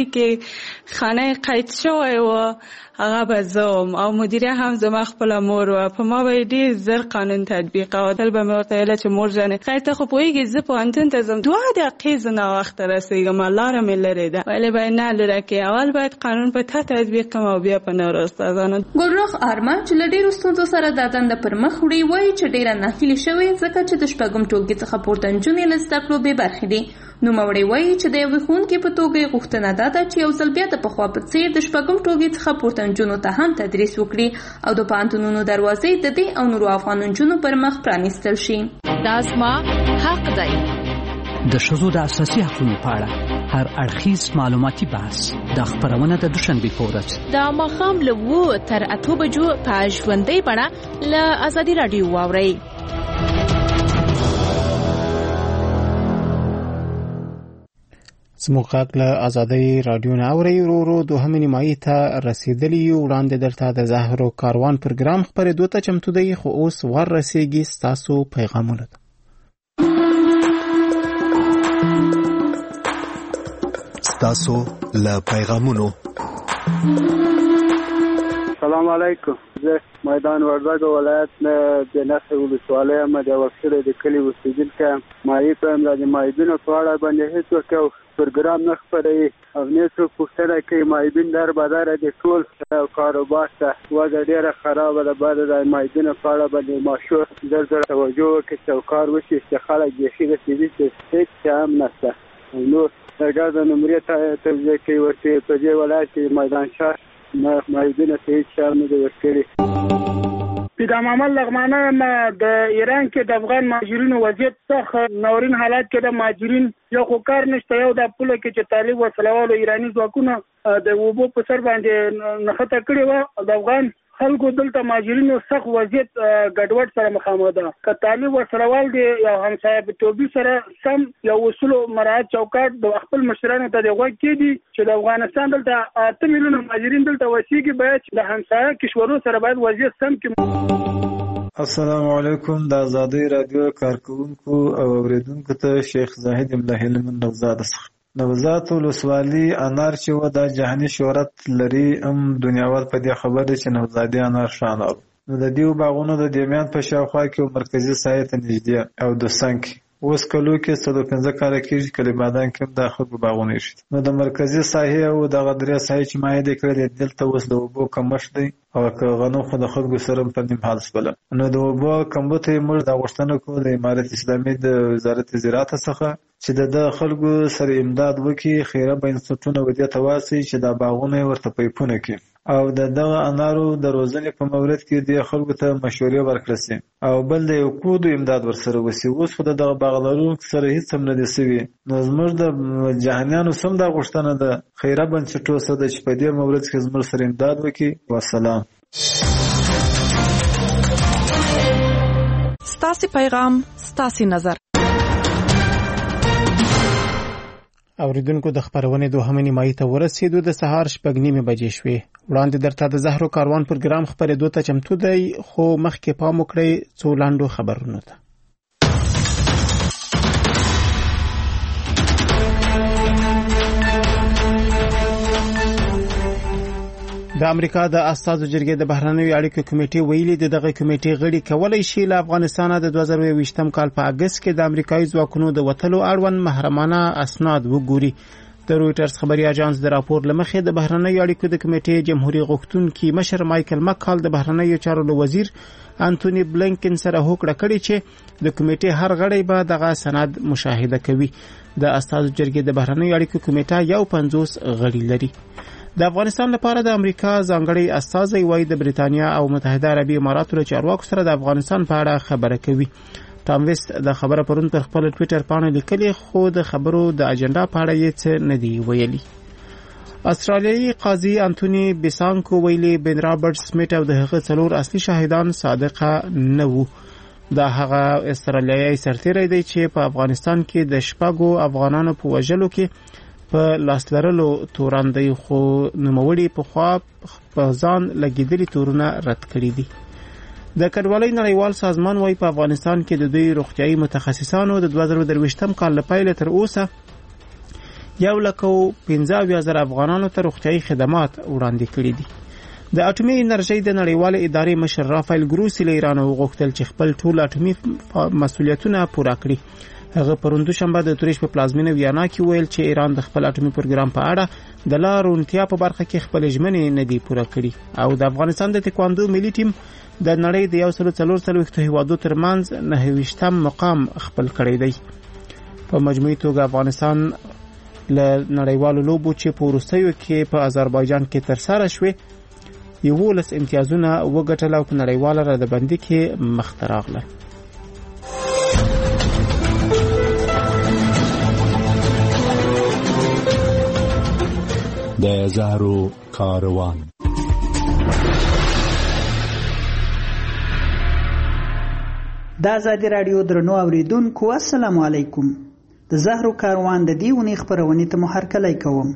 کې خانه قید شوی و هغه به زه وم او مدیره هم زما خپله مور وه. په ما به یې ډېر زر قانون تطبیقاوه. تل به مې ورته ویله چې مور جانې خیر ته خو پوهېږې زه پوهنتون ته ځم، دوه دقیقې زه ناوخته رسېږم، لاره مې لرې ده. ویلې به یې نه لورکې، اول باید قانون په تا تطبیق کړم او بیا په نورو استادانو. ګلرخ ارمان چې له ډېرو ستونزو سره دا دنده پر مخ وړي وایي چې ډېره ناهیلې شوې ځکه چې د شپږم ټولګي څخه پورته نجونې له زده کړو بې برخې دي. نوموړی وایي چې د یوې ښوونکي په توګه یې غوښتنه دا ده چې یو ځل بیا د پخوا په څېر د شپږم ټولګي څخه پورته نجونو ته هم تدریس وکړي او د پوهنتونونو دروازې د دې او نورو افغان نجونو پر مخ پرانیستل شي. دا زما حق دی. د ښځو د اساسي حقوقو په اړه هر اړخیز معلوماتي بحث د خپرونه د دوشنبې په ورځ د ماښام له اوو تر اتو بجو په ژوندۍ بڼه له ازادي راډیو واورئ. زموږ غږ له ازادۍ راډیو نه اورئ. ورو ورو دوهمې نیمایي ته رسېدلي یو. وړاندې دلته د زهرو کاروان پروګرام خپرېدو ته چمتو دی، خو اوس ور رسېږي ستاسو پیغامونه ته. ستاسو له پیغامونو. سلام علیکم. زه میدان وردګ ولایت نه د نخې ولسوالۍ یم، د یوه کلي د کلي اوسېدونکی یم. مایي کوم دا د مایبینو په اړه باندې هېڅوک یو پروګرام نه خپروي او نه څوک پوښتنه کوي. مایبین در بدره د ټول کاروبار ته وضع ډېره خرابه ده. باید د مایبینو په اړه باندې ماشور زر زر توجه وکړي چې کار وشي چې خلک بیخي داسې دي چې هېڅ څه هم نشته. نور د ګاز نمرې ته توجیه کوي ورته په دې ولایت کې میدان شهر مایبینو ته هېڅ شی نه دي ورکړي. پیدا محمد لغمانه د ایران کې د افغان مهاجرینو وضعیت څخه نورین حالات کې د مهاجرین یو خو کار نشته، یو د پوله کې چې طالب وسلوالو ایرانی ځواکونه د اوبو په سر باندې نښته کړې وه. د افغان خلکو دلته مهاجرینو سخت وضعیت ګډوډ سره مخامخ ده. که طالب وسلوال دی یو همسایه په توګه سره سم یو اصولو مراعات چوکاټ د خپل مشرانو ته د غوږ کېدي چې د افغانستان دلته اته میلیونه مهاجرین دلته وسیږي، باید د همسایه کشورونو سره باید وضعیت سم کړي. السلام علیکم. د ازادۍ راډیو کارکونکو او اوریدونکو ته شیخ زاهد املاهی لمن نوزاد څخه. نوزاد ولسوالي انار چې و د جهاني شهرت لري، هم دنیاوال په دې خبر دي چې نوزادي انار شانه. نو د دې باغونو د دیمیان په شاوخوا کې مرکزي ساحې ته نږدې او د سنګ اوس کلو کې څلور پنځه کاله کېږي کلي بادام کې د خلکو باغونه شي. نو د مرکزي ساحې او دغه درې ساحې چې معاهده کړې دلته اوس د اوبو کمښت دی او که غنم خو د خلکو سره په نیم حال شول. نو د اوبو کمبود یې موږ د غوښتنه کوو د امارت اسلامي د وزارت زراعت څخه چې د خلکو سره امداد وکړي، خیره بنسټونه ودې ته واسي چې دا باغونه ورته پایپونه کړي او د دغه انارو د روزنې په مورد کې د خلکو ته مشورې ورکړل شي او بل د یو کودو امداد ورسره وسی. اوس خو د دغه باغدارو سره هیڅ هم نه دي سوي. نو زموږ د جهانیانو سم دا غوښتنه ده خیره بنسټو سره د چې په دې مورد کې زموږ سره امداد وکړي. والسلام. ستاسو پیغام ستاسو نظر. اوریدونکو د خبرونې دوهمه نیمایي ته ورسېدو. د سهار شپږ نیمې بجې شوې. وړاندې درته د زهرو کاروان پروګرام خبرېدو ته چمتو دی، خو مخکې پام وکړئ څو لاندو خبرونو ته. د امریکا د اساسو جرګې د بهرنیو اړیکو کمیټې ویلي د دغه کمیټې غړي کولای شي له افغانستان د دوه زره یوویشتم کال په اگست کې د امریکایي ځواکونو د وټلو اړوند محرمانه اسناد وګوري. د رويټرز خبري اژانس د راپور لمخې د بهرنیو اړیکو د کمیټې جمهوریت غوښتونکي مشر مایکل مکال د بهرنیو چارو وزیر انټونی بلینکن سره هوکړه کړې چې د کمیټې هر غړی به دغه سند مشاهده کوي. د اساسو جرګې د بهرنیو اړیکو کمیټه یو پنځوس غړي لري. د افغانستان لپاره د امریکا ځانګړی استازی وای د بریتانیا او متحده عربی اماراتو له چارواکو سره د افغانستان په اړه خبره کوي. ټام ویست د خبره پرون پر خپل ټوئیټر باندې لیکلي، خو د خبرو د اجنډا په اړه یې څه نه دی ویلي. استرالیایي قاضي انټونی بیسانکو ویلي بن رابرټ سمیت او د هغه څلور اصلي شاهدان صادقه نه وو. دا هغه استرالیایي سرتیری دی چې په افغانستان کې د شپږو افغانانو په وژلو کې په لاس لرلو تورن دی، خو نوموړي په خوا په ځان لګیدلي تورونه رد کړي دي. د کډوالۍ نړیوال سازمان وايي په افغانستان کې د دوی روغتيایي متخصصانو د دوه زره درویشتم کال له پیله تر اوسه یو لکه پنځه اویا زره افغانانو ته روغتيایي خدمات وړاندې کړي دي. د اټومي انرژي د نړیوال ادارې مشر رافایل ګروسی له ایران وغوښتل چې خپل ټول اټومي مسؤلیتونه پوره کړي. هغه پرون دوشنبه د تورېش په پلازمینه ویانا کې ویل چې ایران د خپل اټومي پروګرام په اړه د لارو انتیا په برخه کې خپل ژمنې نه دی پوره کړي او د افغانستان د تکواندو ملي ټیم د نړۍ د یو سل څلور څلوېښتو هیوادو ترمنځ نهه ویشتم مقام خپل کړی دی. په مجموعي توګه افغانستان له نړیوالو لوبو چې په وروستیو کې په آذربایجان کې ترسره شوې یولس امتیازونه وګټل او په نړیواله ردبندي کې مخته راغله. د زهرو کاروان. د آزادي رادیو درنو اوریدونکو السلام علیکم. د زهرو کاروان د دې ونې خبرونې ته محرکلی کوم.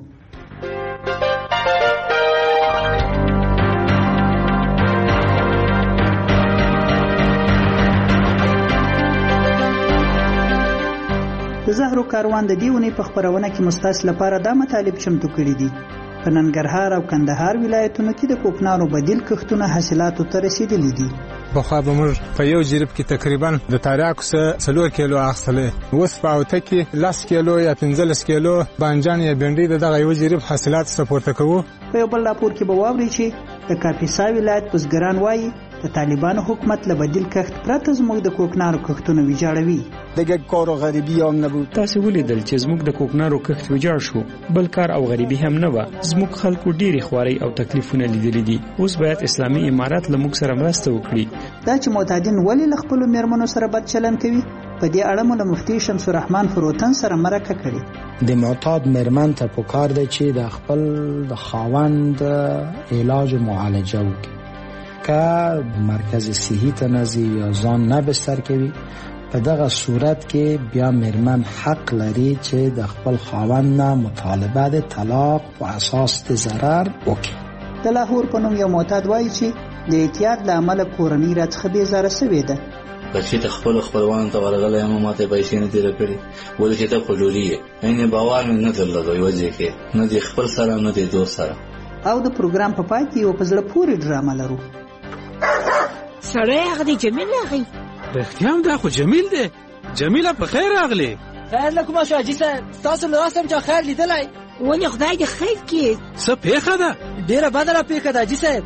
د زهرو کاروان د دې ونې په خبرونه کې مستاس لپاره دا مطالب چمتو کړي دي. په ننګرهار او کندهار ولایتونو کې د کوکنارو بدیل کښتونه حاصلاتو ته رسیدلي دي. بخوا به موږ په یو جریب کې تقریبا د تاریاکو څخه څلور کیلو اخیستلې، اوس په اوته کې لس کیلو یا پنځلس کیلو بانجان یا بنډۍ د دغه یو جریب حاصلات څخه پورته کوو. په یو بل راپور کې به واورئ چې د کاپیسا ولایت بزګران وایي د طالبانو حکومت له بدیل کښت پرته زموږ د کوکنارو کښتونه ویجاړوي. دیگه کار و غریبی هم نبود. تاسو ولیدل چې زموږ د کوکنارو کښت ویجاړ شو، بل کار او غریبی هم نه و. زموږ خلکو ډېری خواري او تکلیفونه لیدلي دي. اوس باید اسلامي امارات له موږ سره مرسته وکړي. دا چې معتادین ولې له خپلو میرمنو سره بد چلند کوي، په دې اړه مو له مفتي شمس الرحمن فروتن سره مرکه کړې. د معتاد میرمن ته پکار دی چې د خپل د خاوند علاج و معالجه وکړي. که مرکز صحی ته نزي یا ځان نه بستر کوي، په دغه صورت کې بیا میرمن حق لري چې د خپل خاوند نه مطالبه د طلاق په اساس د ضرر وکړي. د لاهور په نوم یو معتاد وایي چې د اعتیاد له امله کورنۍ راڅخه بېزاره سوې ده. بچی ته خپل خپلوان ته ورغلی یم، ما ته پیسې نه دي راکړي، ولې چې ته خجوري یې. عین باور مې نه درلود یوه ځای کې، نه د خپل سره نه د دوست سره. او د پروګرام په پای کې یو په زړه پورې ډرامه لرو. سړی هغه دی جمیل هغې رښتیا هم دا خو جمیل دی. جمیله په خیر راغلی. خیر له کومه شو حاجي صاحب؟ تاسو له راسم چا خیر لیدلی؟ ولې خدای دې خیر کړي. څه پیښه ده؟ ډېره بده را پیښه ده حاجي صاحب.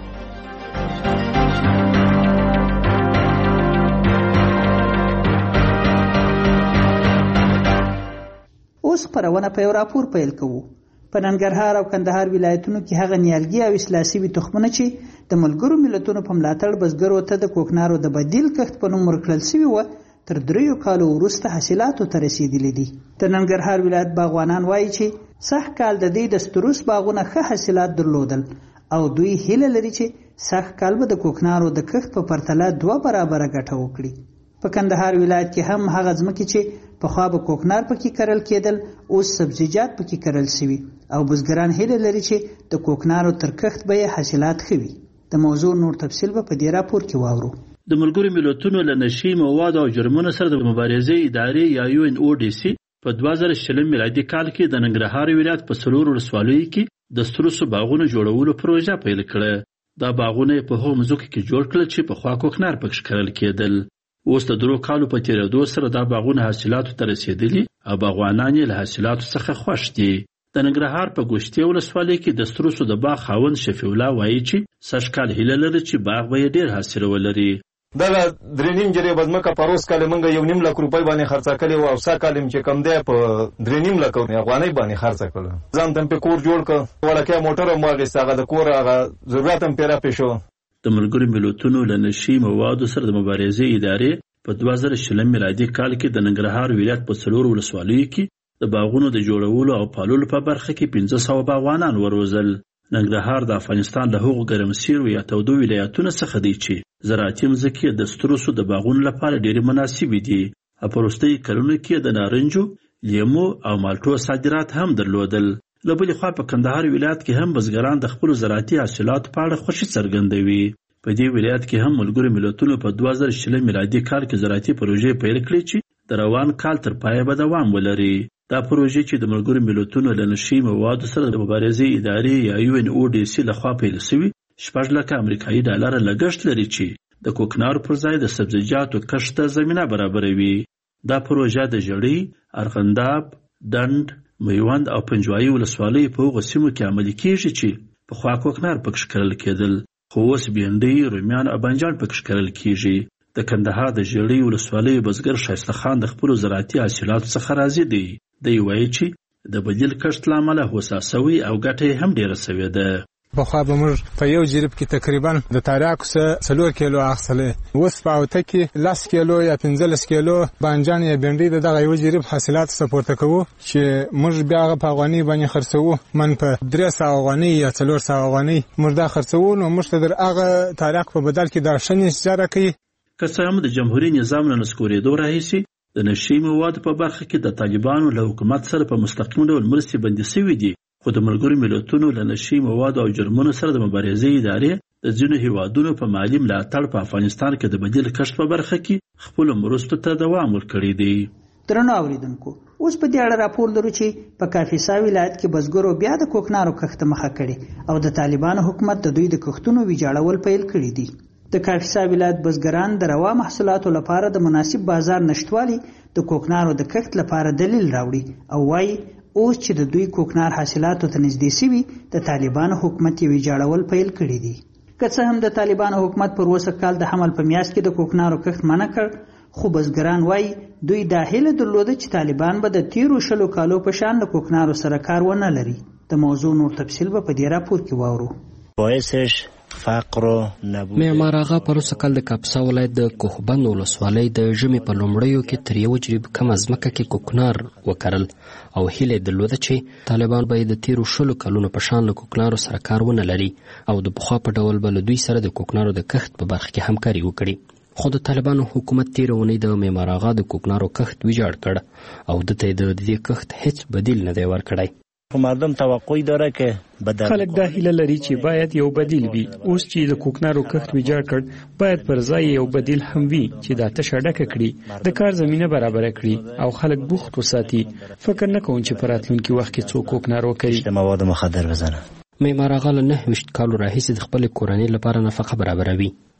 اوس خپرونه په یو راپور پیل کوو. په ننګرهار او کندهار ولایتونو کې هغه نیالګي او اصلاح شوي تخمونه چې د ملګرو ملتونو په ملاتړ بزګرو ته د کوکنارو د بدیل کښت په نوم ورکړل شوي وه، تر دریو کالو وروسته حاصلاتو ته رسیدلي دي. د ننګرهار ولایت باغوانان وایي چې سږ کال د دې د ستروس باغونه ښه حاصلات درلودل او دوی هیله لري چې سږ کال به د کوکنارو د کښت په پرتله دوه برابره ګټه وکړي. په کندهار ولایت کې هم هغه ځمکې چې پخوا به کوکنار پکې کرل کېدل اوس سبزیجات پکې کرل شوي او بزګران هیله لري چې د کوکنارو تر کښت به یې حاصلات ښه وي. د موضوع نور تفصیل به په دې راپور کې واورو. د ملګرو ملتونو له نشي موادو او جرمونو سره د مبارزې ادارې یا یو ان او ډي سي په دوه زره شلم میلادي کال کې د ننګرهار ولایت په څلورو ولسوالیو کې د ستروسو باغونو جوړولو پروژه پیل کړه. دا باغونه په هغو مځکو کې جوړ کړل چې پخوا کوکنار پکې کرل کېدل. اوس د درو کالو په تیریدو سره دا باغونه حاصلاتو ته رسېدلي او باغوانان یې له حاصلاتو څخه خوښ دي. د ننګرهار په ګوشتې ولسوالۍ کې د ستروسو د باغ خاوند شفیع الله وایي چې سږ کال هیله لري چې باغ به یې ډېر حاصل ولري. دغه درې نیم جرې به ځمکه پروس کال موږ یو نیم لک روپۍ باندې خرڅه کړې وه او سا کال چې کم دی په درې نیم لکه افغانۍ باندې خرڅه کړه. ځان ته مې پرې کور جوړ کړه، وړکۍ موټر هم واخېست، هغه د کور هغه ضرورت هم پرې راپې شو. د ملګرو ملتونو له نشي موادو سره د مبارزې ادارې په دوه زره شلم میلادي کال کې د ننګرهار ولایت په څلورو ولسوالیو کې د باغونو د جوړولو او پاللو په برخه کې پنځه سوه باغوانان وروزل. ننګرهار د افغانستان له هغو ګرمسیرو یا تودو ولایتونو څخه دی چې زراعتي مځکې د ستروسو د باغونو لپاره ډېرې مناسبې دي. په وروستیو کلونو کې د نارنجو، لیمو او مالټو صادرات هم درلودل. له بلې خوا په کندهار ولایت کې هم بزګران د خپلو زراعتي حاصلاتو په اړه خوښي څرګندوي. په دې ولایت کې هم ملګرو ملتونو په دوه زره شلم میلادي کال کې زراعتي پروژې پیل کړې چې د روان کال تر پایه به دوام ولري. دا پروژې چې د ملګرو ملتونو له نشي موادو سره د مبارزې ادارې یا یو ان او ډي سي لخوا پیل شوي شپږ لکه امریکایي ډالره لګښت لري چې د کوکنارو پر ځای د سبزیجاتو کښت ته زمینه برابروي. دا پروژه د ژړۍ، ارغنداب، ډنډ، میوند او پنجوایي ولسوالیو په هغو سیمو کې عملي کېږي چې پخوا کوکنار پکې کرل کېدل، خو اوس بېنډۍ، رومیان او بانجان پکې کرل کېږي. د کندهار د ژړۍ ولسوالۍ بزګر ښایسته خان د خپلو زراعتي حاصلاتو څخه راضي دی. دی وایي چې د بدیل کښت له امله هوسا سوی او ګټه یې هم ډېره سوې ده. پخوا به موږ په یو جریب کې تقریبا د تریاکو څه څلور کیلو اخیستلی، اوس په اوته کې لس کیلو یا پنځلس کیلو بانجان یا بېنډۍ د دغه یو جریب حاصلاتو څخه پورته کوو چې موږ بیا هغه په افغانۍ باندې خرڅوو. من په درې سوه افغانۍ یا څلور سوه افغانۍ موږ دا خرڅوو، نو موږ ته در هغه تریاک په بدل کې دا ښه نتیجه راکوي. که څه هم د جمهوري نظام له نسکورېدو راهیسې د نشي موادو په برخه کې د طالبانو له حکومت سره په مستقیم ډول مرستې بندي شوي دي، خو د ملګرو ملتونو له نشي موادو او جرمونو سره د مبارزې ادارې د ځینو هیوادونو په مالي ملاتړ په افغانستان کې د بدیل کښت په برخه کې خپلو مرستو ته دوام ورکړی دی. درنو اوریدونکو، اوس په دې اړه راپور لرو چې په کاپیسا ولایت کې بزګرو بیا د کوکنارو کښت مخه کړې او د طالبانو حکومت د دوی د کښتونو ویجاړول پیل کړي دي. د کاپیسا ولایت بزګران د روا محصولاتو لپاره د مناسب بازار نشټوالي د کوکنارو د کښت لپاره دلیل راوړي او وایي اوس چې د دوی کوکنار حاصلاتو ته نږدې شوي د طالبانو حکومت یې ویجاړول پیل کړي دي. که څه هم د طالبانو حکومت پر اوسه کال د حمل په میاشت کې د کوکنارو کښت منع کړ، خو بزګران وایي دوی دا هیله درلوده چې طالبان به د تیرو شلو کالو په شان د کوکنارو سره کار ونه لري. د موضوع نور تفصیل به په دې راپور کې واورو. باعثش فقر نبود. معمار آغا پروسه کال د کاپیسا ولایت د کوهبند ولسوالۍ د ژمي په لومړیو کې تر یو جریب کم ځمکه کې کوکنار وکرل او هیله درلوده چې طالبان به د تیرو شلو کلونو په شان له کوکنارو سره کار ونه لري او د پخوا په ډول به له دوی سره د کوکنارو د کښت په برخه کې همکاري وکړي. خو د طالبانو حکومت تیره اونۍ د معمار آغا د کوکنارو کښت ویجاړ کړ او دته د دې کښت هیڅ بدیل نه دی ورکړی. مردم توقع داره که بدل خلک دا هیله لري چې باید یو بدیل وي. اوس چې د کوکنارو کښت ویجاړ کړ، باید پر ځای یو بدیل هم وي چې دا تشه ډکه کړي، د کار زمینه برابره کړي او خلک بوخت وساتي. فکر نه کوم چې په راتلونکي وخت کې څوک کوکنار وکړي. د مواد مخدر وزنه معمار آغا له نهه ویشت کالو راهیسې د خپلې کورنۍ لپاره نفقه برابروي.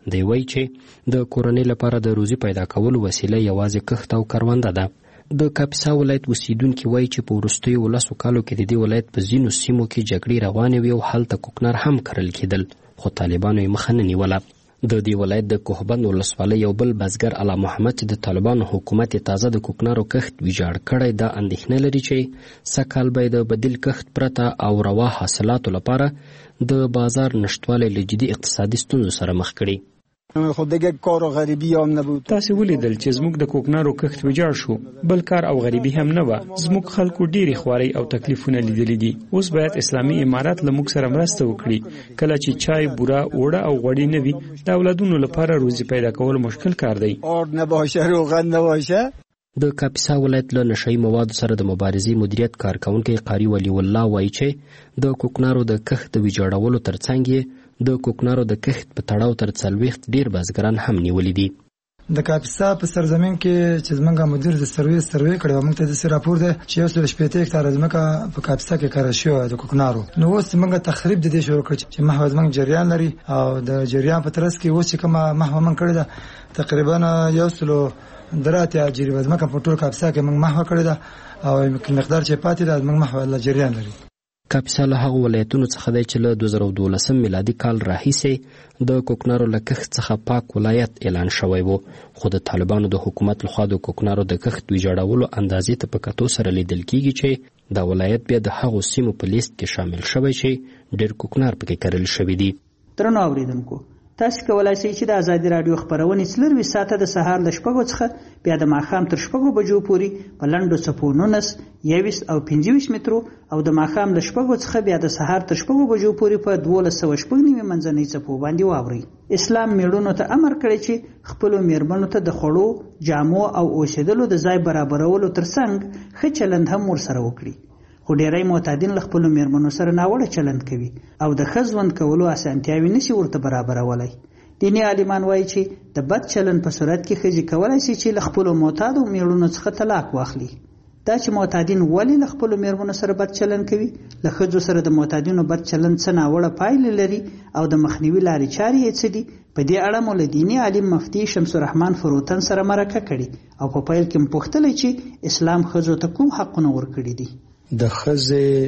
دی وایي چې د کورنۍ لپاره د روزي پیدا کولو وسیله یوازې کښت او کرونده ده. د کاپیسا ولایت اوسیدونکي وایي چې په وروستیو ولسو کالو کې د دې ولایت په ځینو سیمو کې جګړې روانې وې او هلته کوکنار هم کرل کېدل، خو طالبانو یې مخه نه نیوله. د دې ولایت د کوهبند ولسوالۍ یو بل بزګر علا محمد چې د طالبانو حکومت یې تازه د کوکنارو کښت ویجاړ کړی دا اندېښنه لري چې سږ کال به د بدیل کښت پرته او روا حاصلاتو لپاره د بازار نشتوالی له جدي اقتصادي ستونزو سره مخ کړي. خو دیگه کار و غریبی هم نبود. تاسې ولیدل چې زموږ د کوکنارو کښت ویجاړ شو، بل کار او غریبي هم نه وه. زموږ خلکو ډېرې خوارۍ او تکلیفونه لیدلي دي. اوس باید اسلامي امارات له موږ سره مرسته وکړي. کله چې چای، بوره، اوړه او غوړي نه وي، د اولادونو لپاره روزي پیدا کول مشکل کار دی. آرد نباشه، روغن نباشه. د کاپیسا ولایت له نشهیي موادو سره د مبارزې مدیریت کارکونکی قاري ولی الله وایي چې د کوکنارو د کښت د ویجاړولو ترڅنګ یې د کوکنارو د کښت په تړاو تر څلوېښت ډېر بزګران هم نیولي دي. د کاپیسا په سرزمین کې چې زمونږ مدیر د سروې سروې کړی و، موږ ته داسې راپور دی چې یو سل شپېته هکتاره ځمکه په کاپیسا کې کرل شوې د کوکنارو. نو اوس موږ تخریب د دې شروع کړ چې محو زمونږ جریان لري او د جریان په ترڅ کې اوس چې کومه محو موږ کړې ده تقریبا یو سلو دراتیا جریبه ځمکه په ټول کاپیسا کې موږ محو کړې ده او مقدار چې پاتې ده موږ محو له جریان لري. کاپیسا له هغو ولایتونو څخه دی چې له دوه زره دولسم میلادي کال راهیسې د کوکنارو له کښت څخه پاک ولایت اعلان شوی و، خو د طالبانو د حکومت لخوا د کوکنارو د کښت ویجاړولو اندازې ته په کتو سره لیدل کیږي چې دا ولایت بیا د هغو سیمو په لیست کې شامل شوی چې ډېر کوکنار پکې کرل شوي دي. درنو اوریدونکو، تاسو کولای شئ چې د ازادي رادیو خبرونه څلروي ساعته د سهار له شپږو څخه بیا د ماښام تر شپږو بجو پورې په لنډو څپو نولس، یویشت او پنځه ویشت مترو او د ماښام له شپږو څخه بیا د سهار تر شپږو بجو پورې په دولس سوه شپږ نوي منځنۍ څپو باندې واورئ. اسلام میړونو ته امر کړی چې خپلو میرمنو ته د خوړو، جامو او اوسېدلو د ځای برابرولو ترڅنګ ښه چلند هم ورسره وکړي. خو ډیری معتادین له خپلو میرمنو سره ناوړه چلند کوي او د ښه ژوند کولو اسانتیاوې نشي ورته برابرولی. دیني عالمان وایي چې د بد چلند په صورت کې ښځې کولی شي چې له خپلو معتادو میړونو څخه طلاق واخلي. دا چې معتادین ولې له خپلو میرمنو سره بد چلند کوي، له ښځو سره د معتادینو بد چلند څه ناوړه پایلې لري او د مخنیوي لارې چارې یې څه دي، په دې اړه مو له دیني عالم مفتي شمس الرحمن فروتن سره مرکه کړې او په پیل کې مو پوښتلی چې اسلام ښځو ته کوم حقونه ورکړي دي. د ښځې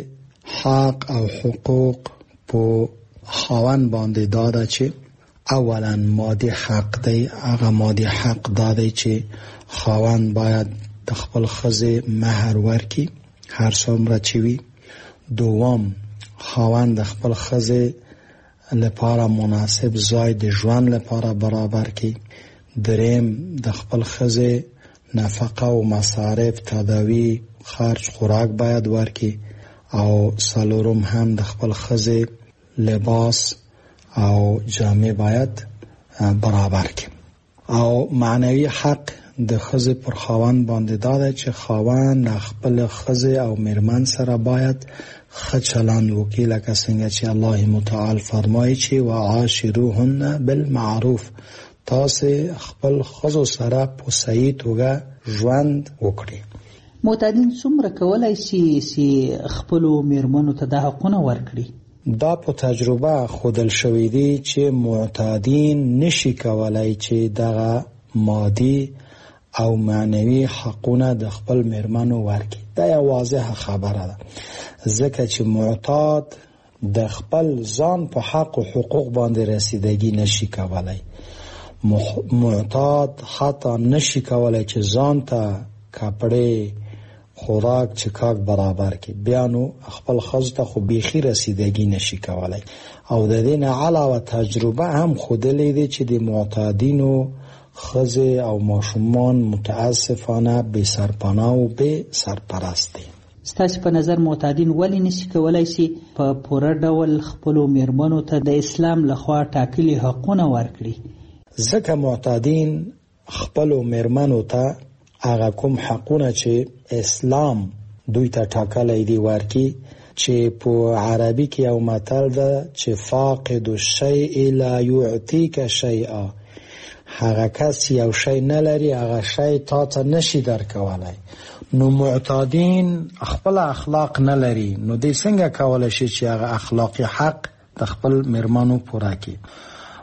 حق او حقوق په خاوند باندې دا ده چې اولا مادي حق دی. هغه مادي حق دا دی چې خاوند باید د خپل ښځې مهر ورکړي هر څومره چې وي. دوم، خاوند د خپل ښځې لپاره مناسب ځای د ژوند لپاره برابر کړي. دریم، د خپل ښځې نفقه او مصارف، تداوی، خرج، خوراک باید ورکړي. او څلورم هم د خپل ښځې لباس او جامې باید برابر کړي. او معنوي حق د ښځې پر خاوند باندې دا ده چې خاوند خپل ښځې او میرمن سره باید ښه چلند وکړي، لکه څنګه چې الله متعال فرمایي چې وعاشروهن بالمعروف، تاسې خپل ښځو سره په صحیح توګه ژوند وکړي. معتادین څومره کولای شي چې خپلو میرمنو ته دا حقونه ورکړي؟ دا په تجربه خودل شوی دی چې معتادین نشي کولای چې دغه مادي او معنوي حقونه د خپل میرمنو ورکړي. دا یو واضحه خبره ده، ځکه چې معتاد د خپل ځان په حق او حقوق باندې رسیدگی نشي کولای. معتاد حتی نشي کولای چې ځان ته کپڑے، خوراک، چکاک برابر کی، بیا نو خپل ښځو ته خو بیخي رسیدگی نشي کولای. او د دې نه علاوه تجربه هم ښودلې ده چې د معتادینو ښځې او ماشومان متاسفانه بې سرپناه او بې سرپرست دي. ستاسو په نظر معتادین ولې نشي کولای شي په پوره ډول خپلو میرمنو ته د اسلام لخوا ټاکلي حقونه ورکړي؟ ځکه معتادین خپلو میرمنو ته هغه کوم حقونه چې اسلام دوی ته ټاکلی دی ورکړي، چې په عربي کې یو متل ده چې فاقد الشیء لا یعطیک شیئا، هغه کس یو شی نه لري هغه شی تا ته نشي درکولی. نو معتادین خپل اخلاق نه لري، نو دوی څنګه کولی شي چې هغه اخلاقي حق د خپل میرمنو پوره کړي؟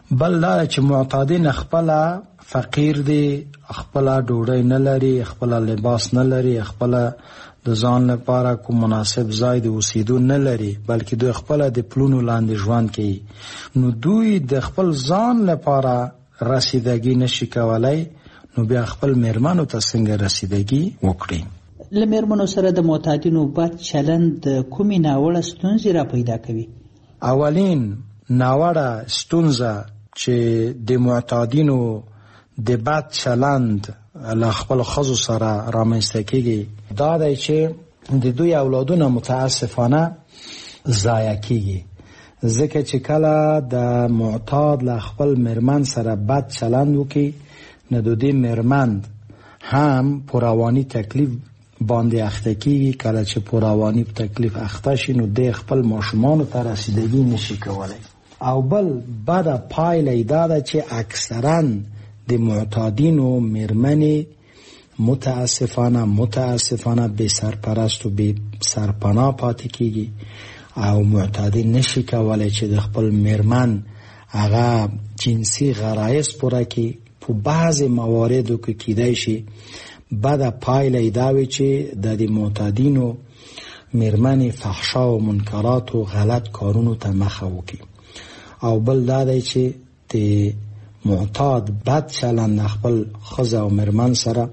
بل دا چې معتادین خپل فقیر دي، خپل ډوډۍ نه لري، خپل لباس نه لري، خپل د ځان لپاره کوم مناسب ځای د اوسېدو نه لري، بلکې دوی خپل د پلونو لاندې ژوند کوي. نو دوی د خپل ځان لپاره رسیدګي نشي کولای، نو بیا خپل میرمنو ته څنګه رسیدګي وکړي؟ له میرمنو سره د معتادینو بد چلند کومې ناوړه ستونزې را پیدا کوي؟ اولین ناوړه ستونزه چې د معتادینو د بد چلند له خپل ښځو سره رامنځته کېږي دا دی چې د دوی اولادونه متاسفانه ضایع کېږي، ځکه چې کله د معتاد له خپل میرمن سره بد چلند وکړي نو د دې میرمن هم په رواني تکلیف باندې اخته کېږي. کله چې په رواني تکلیف اخته شي نو د خپل ماشومانو ته رسیدګي نشي کولی. او بل بده پایله دا ده چې اکثرا د معتادینو میرمنې متاسفانه متاسفانه بې سرپرست و بې سرپناه پاتې کېږي او معتادین نشي کولی چې د خپل میرمن هغه جنسي غرایز پوره کړي. په بعضې مواردو کې کیدای شي بده پایله دا وي چې د دې معتادینو میرمنې فحشا و منکرات و غلط کارونو ته مخه وکړي. او بل دا دی چې د معتاد بد چلند خپل ښځه او میرمن سره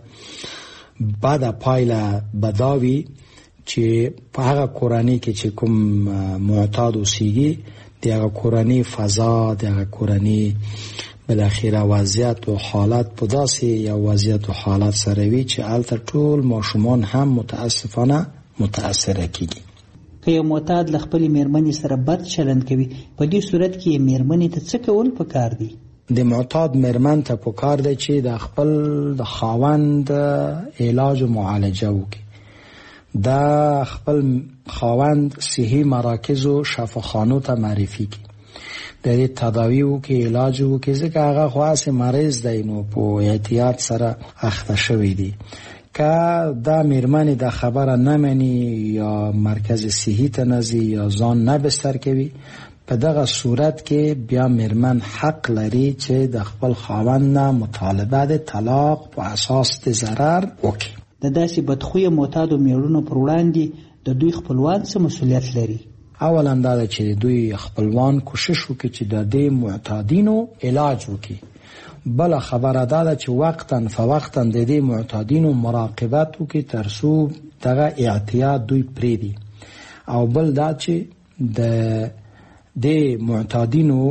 بده پایله بداوي چې په هغه کورنۍ کې چې کوم معتاد اوسیږي د هغه کورنۍ فضا د هغه کورنۍ بالاخره وضعیت او حالت په داسې یو وضعیت او حالت سره وي چې هلته ټول ماشومان هم متاسفانه متاثره کیږي. که یو معتاد له خپلې میرمنې سره بد چلند کوي په دې صورت کې میرمنې ته څه کول پکار دي؟ د معتاد میرمن ته پکار دی چې د خپل د خاوند علاج او معالجه وکړي، د خپل خاوند صحي مراکز او شفاخانو ته معرفي کړي، د دې تداوی وکړي، علاج وکړي، ځکه هغه خو هسې مریض دی نو په احتیاط سره اخته شوی دی. که دا میرمنې د خبره نه مني یا مرکز صحي ته نه ځي یا ځان نه بستر کوي، په دغه صورت کې بیا میرمن حق لري چې د خپل خاوند نه مطالبه د طلاق په اساس د ضرر وکړي. د داسې بدخویه معتادو میړونو پر وړاندې د دوی خپلوان څه مسؤلیت لري؟ اولا دا ده چې دوی خپلوان کوشش وکړي چې د دې معتادینو علاج وکړي. بل خبره دا ده چې وقتا فوقتا د دې معتادینو مراقبت وکړي تر څو دغه اعتیاد دوی پرېږدي. او بل دا چې د د معتادینو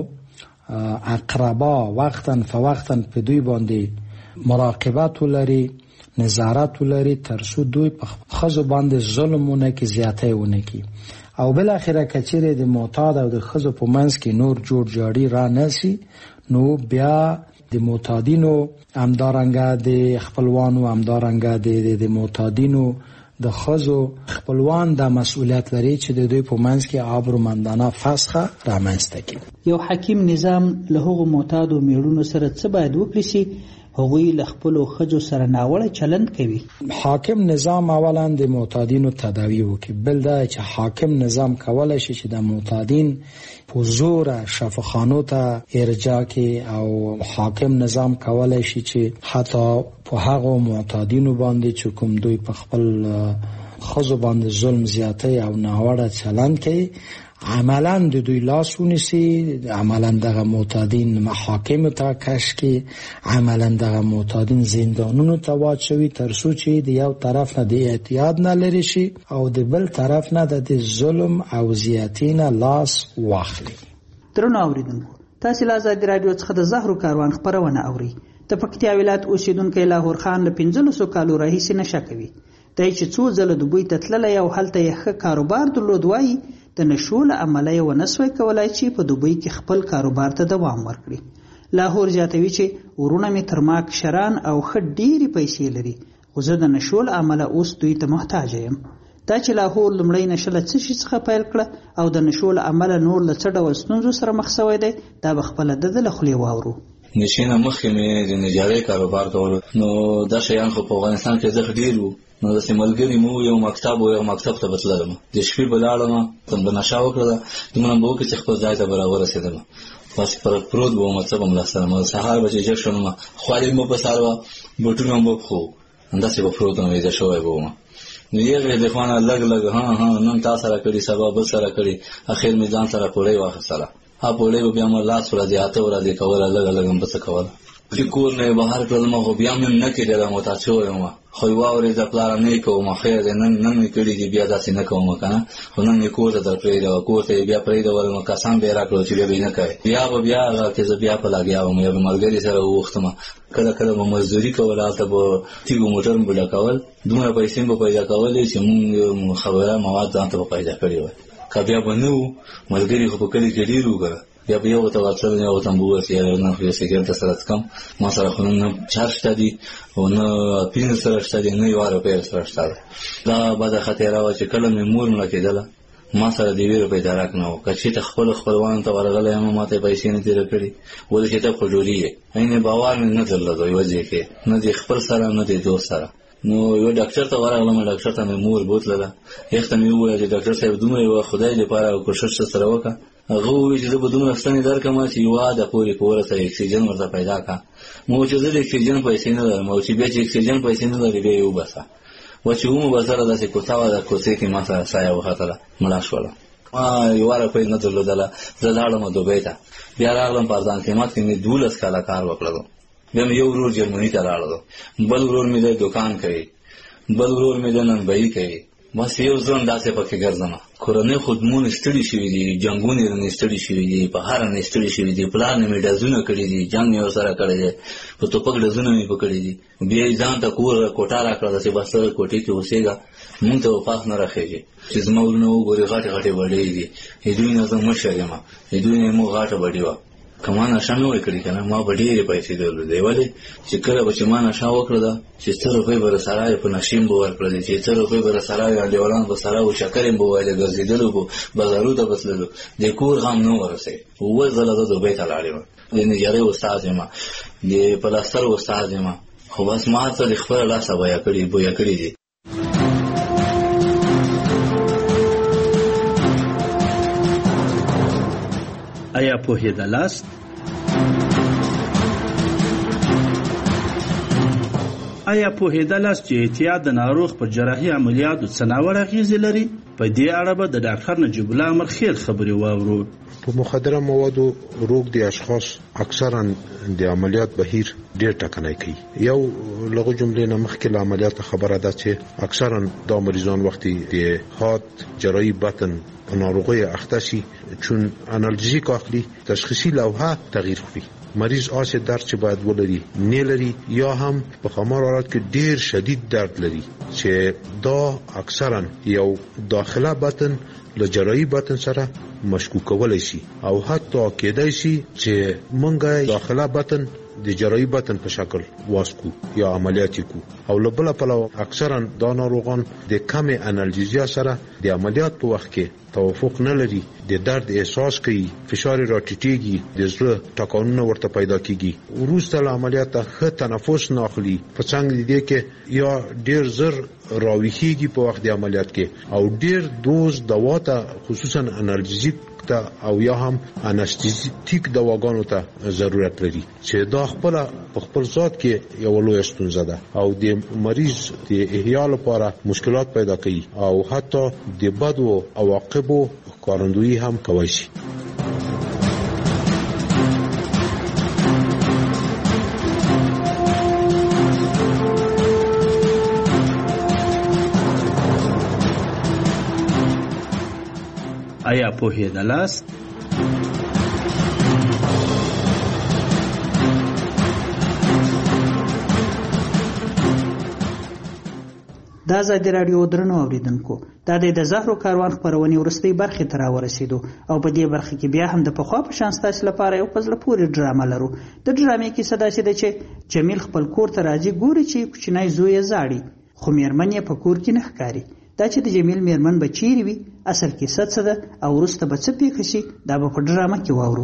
اقربا وقتا فوقتا په دوی باندې مراقبت ولري، نظارت ولري تر څو دوی په ښځو باندې ظلم ونه کړي، زیاتی ونه کړي. او بالاخره که چیرې د معتاد او د ښځو په منځ کې نور جوړ جاړي را نشي نو بیا د معتادینو همدارنګه د خپلوانو همدارنګه د معتادینو د ښځو خپلوان د مسؤلیت لري چې د دوی په منځ کې آبرومندانه فسخه رامنځته کړي. یو حکیم نظام له هغو معتادو میړونو سره څه باید وکړي چې هغوی له خپلو ښځو سره ناوړه چلند کوي؟ حاکم نظام اولا د معتادینو تداوی وکړي. بل دا چې حاکم نظام کولی شي چې د معتادین په زوره شفاخانو ته ارجاع کړي، او حاکم نظام کولی شي چې حتی په هغو معتادینو باندې چې کوم دوی په خپل ښځو باندې ظلم زیاتی او ناوړه چلند کوي عملا د دوی لاس ونیسي، عملا دغه معتادین محاکم ته کش کړي، عملا دغه معتادین زندانونو ته واچوي تر څو چې د یو طرف نه د اعتیاد نه لرې شي او د بل طرف نه د ظلم او زیاتي نه لاس واخلي. درنو اوریدونکو، تاسو له آزادي رادیو څخه د زهرو کاروان خپرونه اورئ. د پکتیا ولایت اوسیدونکی لاهور خان له پنځلسو کالو راهیسې نشه کوي. دی چې څو ځله دوبۍ ته تللی او هلته یې ښه کاروبار درلود، وایي د نشو له امله یې ونه سوی کولی چې په دوبۍ کې خپل کاروبار ته دوام ورکړي. لاهور زیاتوي چې ورونه مې تر ما کشران او ښه ډېرې پیسې لري، خو زه د نشو له امله اوس دوی ته محتاجه یم. دا چې لاهور لومړی نشه له څه شي څخه پیل کړه او د نشو له امله نور له څه ډول ستونزو سره مخ سوی دی، دا به خپله د ده له خولې واورو. نشې نه مخکې مې د نجارۍ کاروبار کولو، نو دا شیان خو په افغانستان کې زښت ډېر وو. نو داسې ملګري مو یو مکتب و یو مکتب ته به تللم، د شپې به لاړم، به نشه وکړله، دومره به وکړې چې خپل ځای ته به راورسېدم. بس پر پروت به مطلب هم لاسره ما سهار بچې چې شنو خالي مو په ساروا بوټونو مو خو انداسې په پروت نو یې شوې بوم نو یې د خوانه لګ لګ ها ها نن تاسو سره کړي سبا به سره کړي اخر می ځان سره پوره واخصله ها پوره بیا مو لاس ور دي اته ور دي کوله لګ لګ هم بس کوله چې کور نه بهر کړل ما خو بیا مې نه کېدل مو تاسو یم خو واورې د پلان نه کوم خیر نن نن کړي دي بیا داسې نه کوم کنه خو نن کور ته پرې دا کور ته بیا پرې دا ورنه کسان به راکړو چې بیا نه کوي بیا بیا چې بیا په لاګیا و مې ملګری سره وختم کله کله مو مزدوري کوله ته به تیګو موټر بل کول دومره پیسې به پیدا کولې چې مونږ خبره مواد ځان ته پیدا کړی و کبیا بنو ملګری خو په کلی کې ډیرو غره یا به یو ته واڅل نه او تمبو چې نه خو سیګرټ سره کم ما سره خو نه چارج تدي او نه پین سره تدي نه یو روپیا سره تدي دا بعد خطر راو چې کله مې مور مړه کېدله ما سره دی ویره پیدا راکنه کچې ته خپل خپلوان ته ورغله ما ماته پیسې نه تیر کړې ولې چې ته خجوري عین باور نه درلود وي وځي کې نه دی خپل سره نه دی دوست سره نو یو ډاکټر ته ورغلم ډاکټر ته مې مور بوتله یخته مې وویل چې ډاکټر صاحب دومره یو خدای لپاره کوشش سره وکړه هغه وی چې د بدون افسانې درکمه چې یو د پوری کوره ته اکسیجن ورته پیدا کا مو چې د اکسیجن پیسې نه لرم او چې بیا چې اکسیجن پیسې نه لري به یو بسا و چې موږ بسره داسې کوتاوه د کوڅې کې ما سره سایه وختله مړه شوله ما یو واره په نه درلودله زه لاړم دوبۍ ته بیا راغلم پردان قیمت کې مې دولس کاله کار وکړلو بیا مې یو ورور جرمني ته لاړلو بل ورور مې د دوکان کوي بل ورور مې د ننبعي کوي بس یو ځون داسې پکې ګرځم کورنۍ خودمون ستړي شوي دي جنګونه یې ستړي شوي دي په هر نه ستړي شوي دي پلان مې ډزونه کړي دي جنگ یې سره کړی دی په توپک ډزونه مې پکړي دي بیا ځان ته کور کوټه راکړه چې بس کوټې کې اوسېګا مونږ ته پاس نه راخېږي چې زما ورنه وګوري غاټه غاټه وړې دي دوی نه زما مشر یم دوی نه مو غاټه وړي و کمانه شامل وکړي کنه ما به ډېرې پیسې درلودې ولې چې کله به چې ما نشه وکړه چې څه روپۍ به رساره په نشیم به ورکړل چې څه روپۍ به رساره ډیولان به سره او شکر به وایي ګرځېدلو به بازارو ته بسللو د کور غم نه ورسې و زله د دوبۍ ته لاړم د نجارۍ استاد یم د پلاستر استاد یم خو بس ما ته خپل لاس بیا کړی بیا کړی دي آیا پوهېدلاست؟ آیا پوهېدلاست چې احتیاط د ناروغ پر جراحي عملیاتو څه ناوړه اغېزې لري؟ په دې اړه به د ډاکټر نجیب الله امرخیل خبرې واورو. په مخدره موادو روغ دي اشخاص اکثرا د عملیات بهیر ډېر ټکنی کوي. یو لغو جملې نه مخکې له عملیات خبره ده چې اکثرا دا مریضان وختي د هات جراحي بطن ناروغی اخته شي چون انالژیک اخلي تشخیصی لوحه تغییر کوي. مریض آسه درد چې باید ولري نه لري یا هم په خمار حالت کې ډیر شدید درد لري چې دا اکثرا یو داخله بطن له جراحي بطن سره مشکوک کولای شي او حتی کېدای شي چې مونږه داخله بطن د جراحي بطن په شکل واسکو یا عملیات کو او لبل په اکثرا دا ناروغان د کم انالژیزیا سره د عملیات په وخت کې توافق نه لري د درد احساس کوي فشار راټیټيږي د زړه ټکانونه ورته پیدا کیږي وروسته له عملیات ښه تنفس نه اخلي په څنګه دي کې یا ډیر زر راويخيږي په وخت د عملیات کې او ډیر دوز دوا ته خصوصا انالژیک او یا هم انستیزیک دواګانو ته ضرورت لري چې دا خپل په خپل ذات کې یو لوی ستونزه ده او د مریض د احیا لپاره مشکلات پیدا کوي او حتی د بدو عواقبو ښکارندویي هم کوي شي. آیا پوهېدلاست؟ د ازادي راډیو درنو اوریدونکو دا د زهرو کاروان خپرونې وروستۍ برخې ته راورسېدو او په دې برخه کې بیا هم د پخوا په شان ستاسو لپاره یو په زړه پورې ډرامه لرو. د ډرامې کیسه داسې ده چې جمیل خپل کور ته راځي ګوري چې کوچنی زوی یې زاړي خو میرمن یې په کور کې نه ښکاري. دا چې د جمیل میرمن به چیرې وي اصل کیسه څه ده او وروسته به څه پیښه شي دا به په ډرامه کې واورو.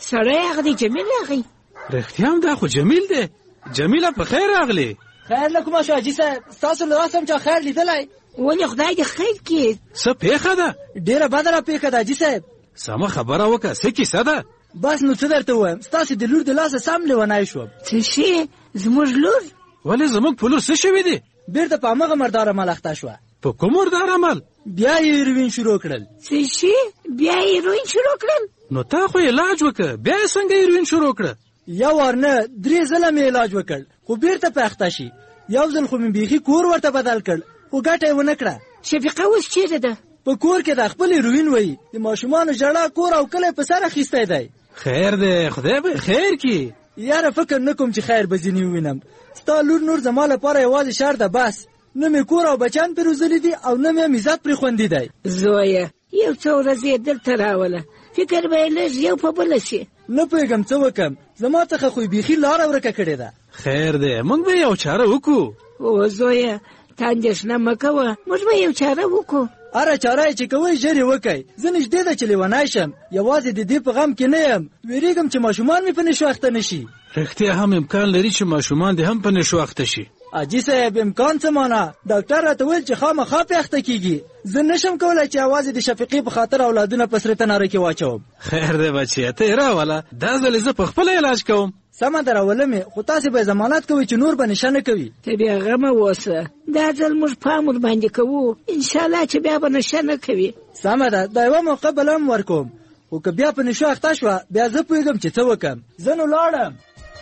سړی هغه دی جمیل راغی. رښتیا هم دا خو جمیل دی. جمیله په خیر راغلی. خیر نه کومه شو حاجي صاحب، ستاسو له لاسه هم چا خیر لیدلی؟ ولې خدای دې خیر کړي. څه پیښه ده؟ ډېره بده را پیښه ده حاجي صاحب. سمه خبره وکړه، څه کیسه ده؟ بس نو څه درته ووایم، ستاسې د لور د لاسه سم لیونی شوم. څه شي؟ زموږ لور؟ ولې زموږ په لور څه شوي دي؟ بېرته په همغه مردار عمل اخته شوه. په کوم مردار عمل؟ بیا یې هیروین شروع کړل. څه شي؟ بیا یې هیروین شروع کړل؟ نو تا خو علاج وکړه، بیا یې څنګه هیروین شروع کړه؟ یو وار نه درې ځله مې علاج وکړ، خو بېرته په اخته شي. یو ځل خو مې بیخي کور ورته بدل کړ، خو ګټه یې ونه کړه. شفیقه اوس چیرې ده؟ په کور کې د خپل هیروین وایي د ماشومانو ژړا کور او کلی په سر اخیستی دی. خیر دی، خدای به خیر کړي. یاره فکر نه کوم چې خیر به ځینې ووینم. ستا لور نور زما لپاره یوازې شر ده بس. نه مې کور او بچیان پرې روزلي دي او نه مې عزت پرې خوندي دی. زویه یو څو ورځې یې دلته راوله، فکر به یې لږ یو په بله شي. نه پوهېږم څه وکړم، زما څخه خو یې بیخي لاره ورکه کړې ده. خیر دی، موږ به یو چاره وکړو. او زویه ته اندېښنه مه کوه، موږ به یو چاره وکړو. هره چاره یې چې کوئ ژر یې وکئ. زه نږدې ده چې لیونی شم، یوازې د دې په غم کې نه یم. ویرېږم چې ماشومان مې په نشو اخته نه شي. رښتیا هم امکان لري چې ماشومان دې هم په نشو اخته شي. حاجي صاحب امکان څه مانه؟ ډاکټر راته ویل چې خامخا پې اخته کېږي. زه نشم کولی چې یوازې د شفیقې په خاطر اولادونه په سره تناره کې واچوم. خیر دی بچیه، ته یې راوله، دا ځل زه په خپله علاج کوم. سمه ده راولم یې، خو تاسې به یې ضمانت کوئ چې نور به نشه نه کوي. ته بیا غمه اوسه، دا ځل موږ پام ورباندې کوو، انشاءالله چې بیا به نشه نه کوي. سمه ده، دا یوه موقع بله هم ورکوم، خو که بیا په نشو اخته شوه بیا زه پوهېږم چې څه وکړم. زه نو لاړم.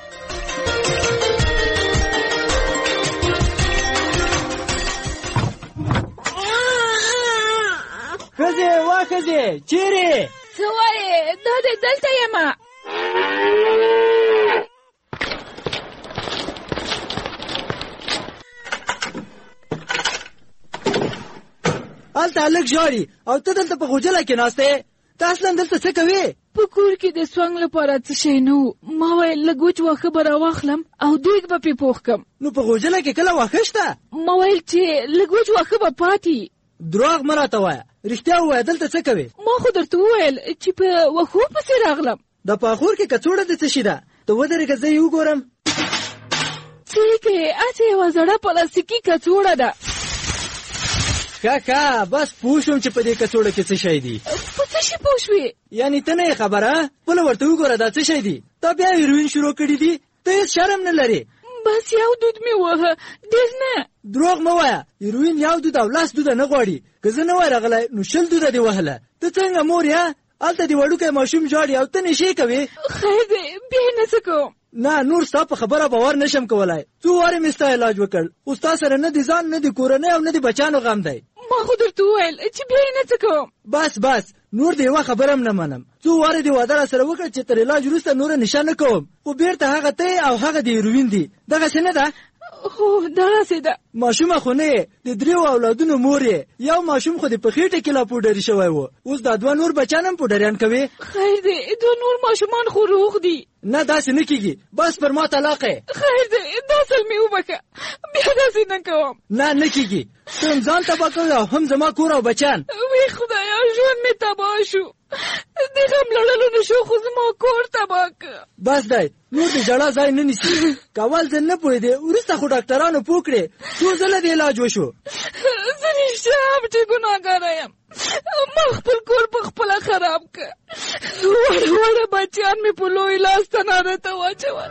ښځې وا ښځې چیرې؟ څه وایې؟ دا دی دلته یمه. هلته هلک ژاړي او ته دلته په غوجله کې ناسته یې. ته اصلا دلته څه کوې؟ په کور کې د سونګ لپاره څه شی نه و. ما ویل لږ وچ واښه به راواخلم او دیګ به پرې پوخ کړم. نو په غوجله کې کله واښه شته؟ ما ویل چې لږ وچ واښه به پاتې. دروغ مه راته وایه، رښتیا ووایه دلته څه کوې؟ ما خو درته وویل چې په واښو پسې راغلم. د پاخور کې کڅوړه د څه شي ده؟ ته ودرېږه زه یې وګورم. څه یې کوې؟ هسې یوه زړه پلاستیکي کڅوړه ده. ښه ښه بس پوه شوم چې په دې کڅوړه کې څه شی دي. په څه شي پوه شوې؟ یعنې ته نه یې خبره؟ خپله ورته وګوره دا څه شی دي. تا بیا هیروین شروع کړي دي؟ ته هېڅ شرم نه لرې. بس یو دود مې وهه، ډېر نه. دروغ مه وایه، هیروین یو دود او لاس دوده نه غواړي. که زه نه وای راغلی نو شل دوده دې وهله. ته څنګه مور یې؟ هلته دې وړوکی ماشوم ژاړي او ته نشې کوې. خیر دی بیا یې نه څه کوم. نه نور ستا په خبره باور نشم کولی. څو وارې مې ستا علاج وکړ، خو ستا سره نه د ځان نه د کورنۍ او نه د بچیانو غم دی. ما خو درته وویل چې بیا یې نه څه کوم. بس بس نور د یوه خبره هم نه منم. څو وارې دې واده را سره وکړه چې تر علاج وروسته نوره نشه نه کوم، خو بېرته هغه ته او هغه د هیروین دي. دغسې نه ده؟ هو دغسې ده. ماشومه خو نه یې، د دریو اولادونو مور یې. یو ماشوم خو د په خېټه کې لا پوډري شوی و، اوس دا دوه نور بچیان هم پوډریان کوي. خیر دی دوه نور ماشومان خو روغ دي. نه داسې نه کېږي، بس پر ما طلاق یې. خیر دی دا ځل مې وبښه، بیا داسې نه کوم. نه نه کېږي، ته هم ځان تباه کوې او هم زما کور او بچیان. وی خدایا ژوند مې تباه شو، د غم لړلو نه شو خو زما کور تباه که. بس دی نور د ژړا ځای نه نیسي. که اول ځل نه پوهېدې وروسته خو ډاکټرانو پوه کړې، څو ځله د علاج وشو. زه رښتیا هم چې ګناهګاره یم، ما خپل کور په خپله خراب که. وړه وړه بچیان مې په لوی لاس تناره ته واچول.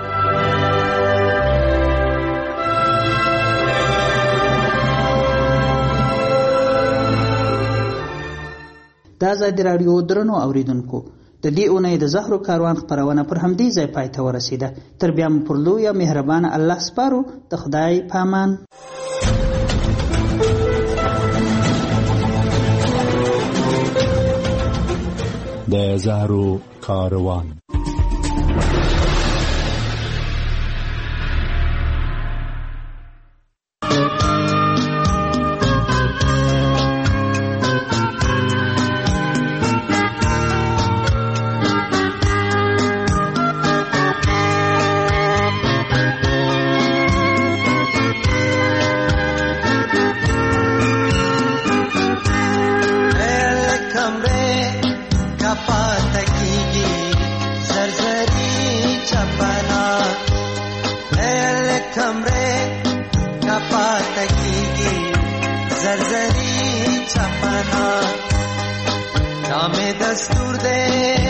د ازادي راډیو درنو اوریدونکو، د دې اونۍ د زهرو کاروان خپرونه پر همدې ځای پای ته ورسېده. تر بیا مو پر لوی او مهربانه الله سپارو. د خدای په امان. د زهرو کاروان. مې دستور دی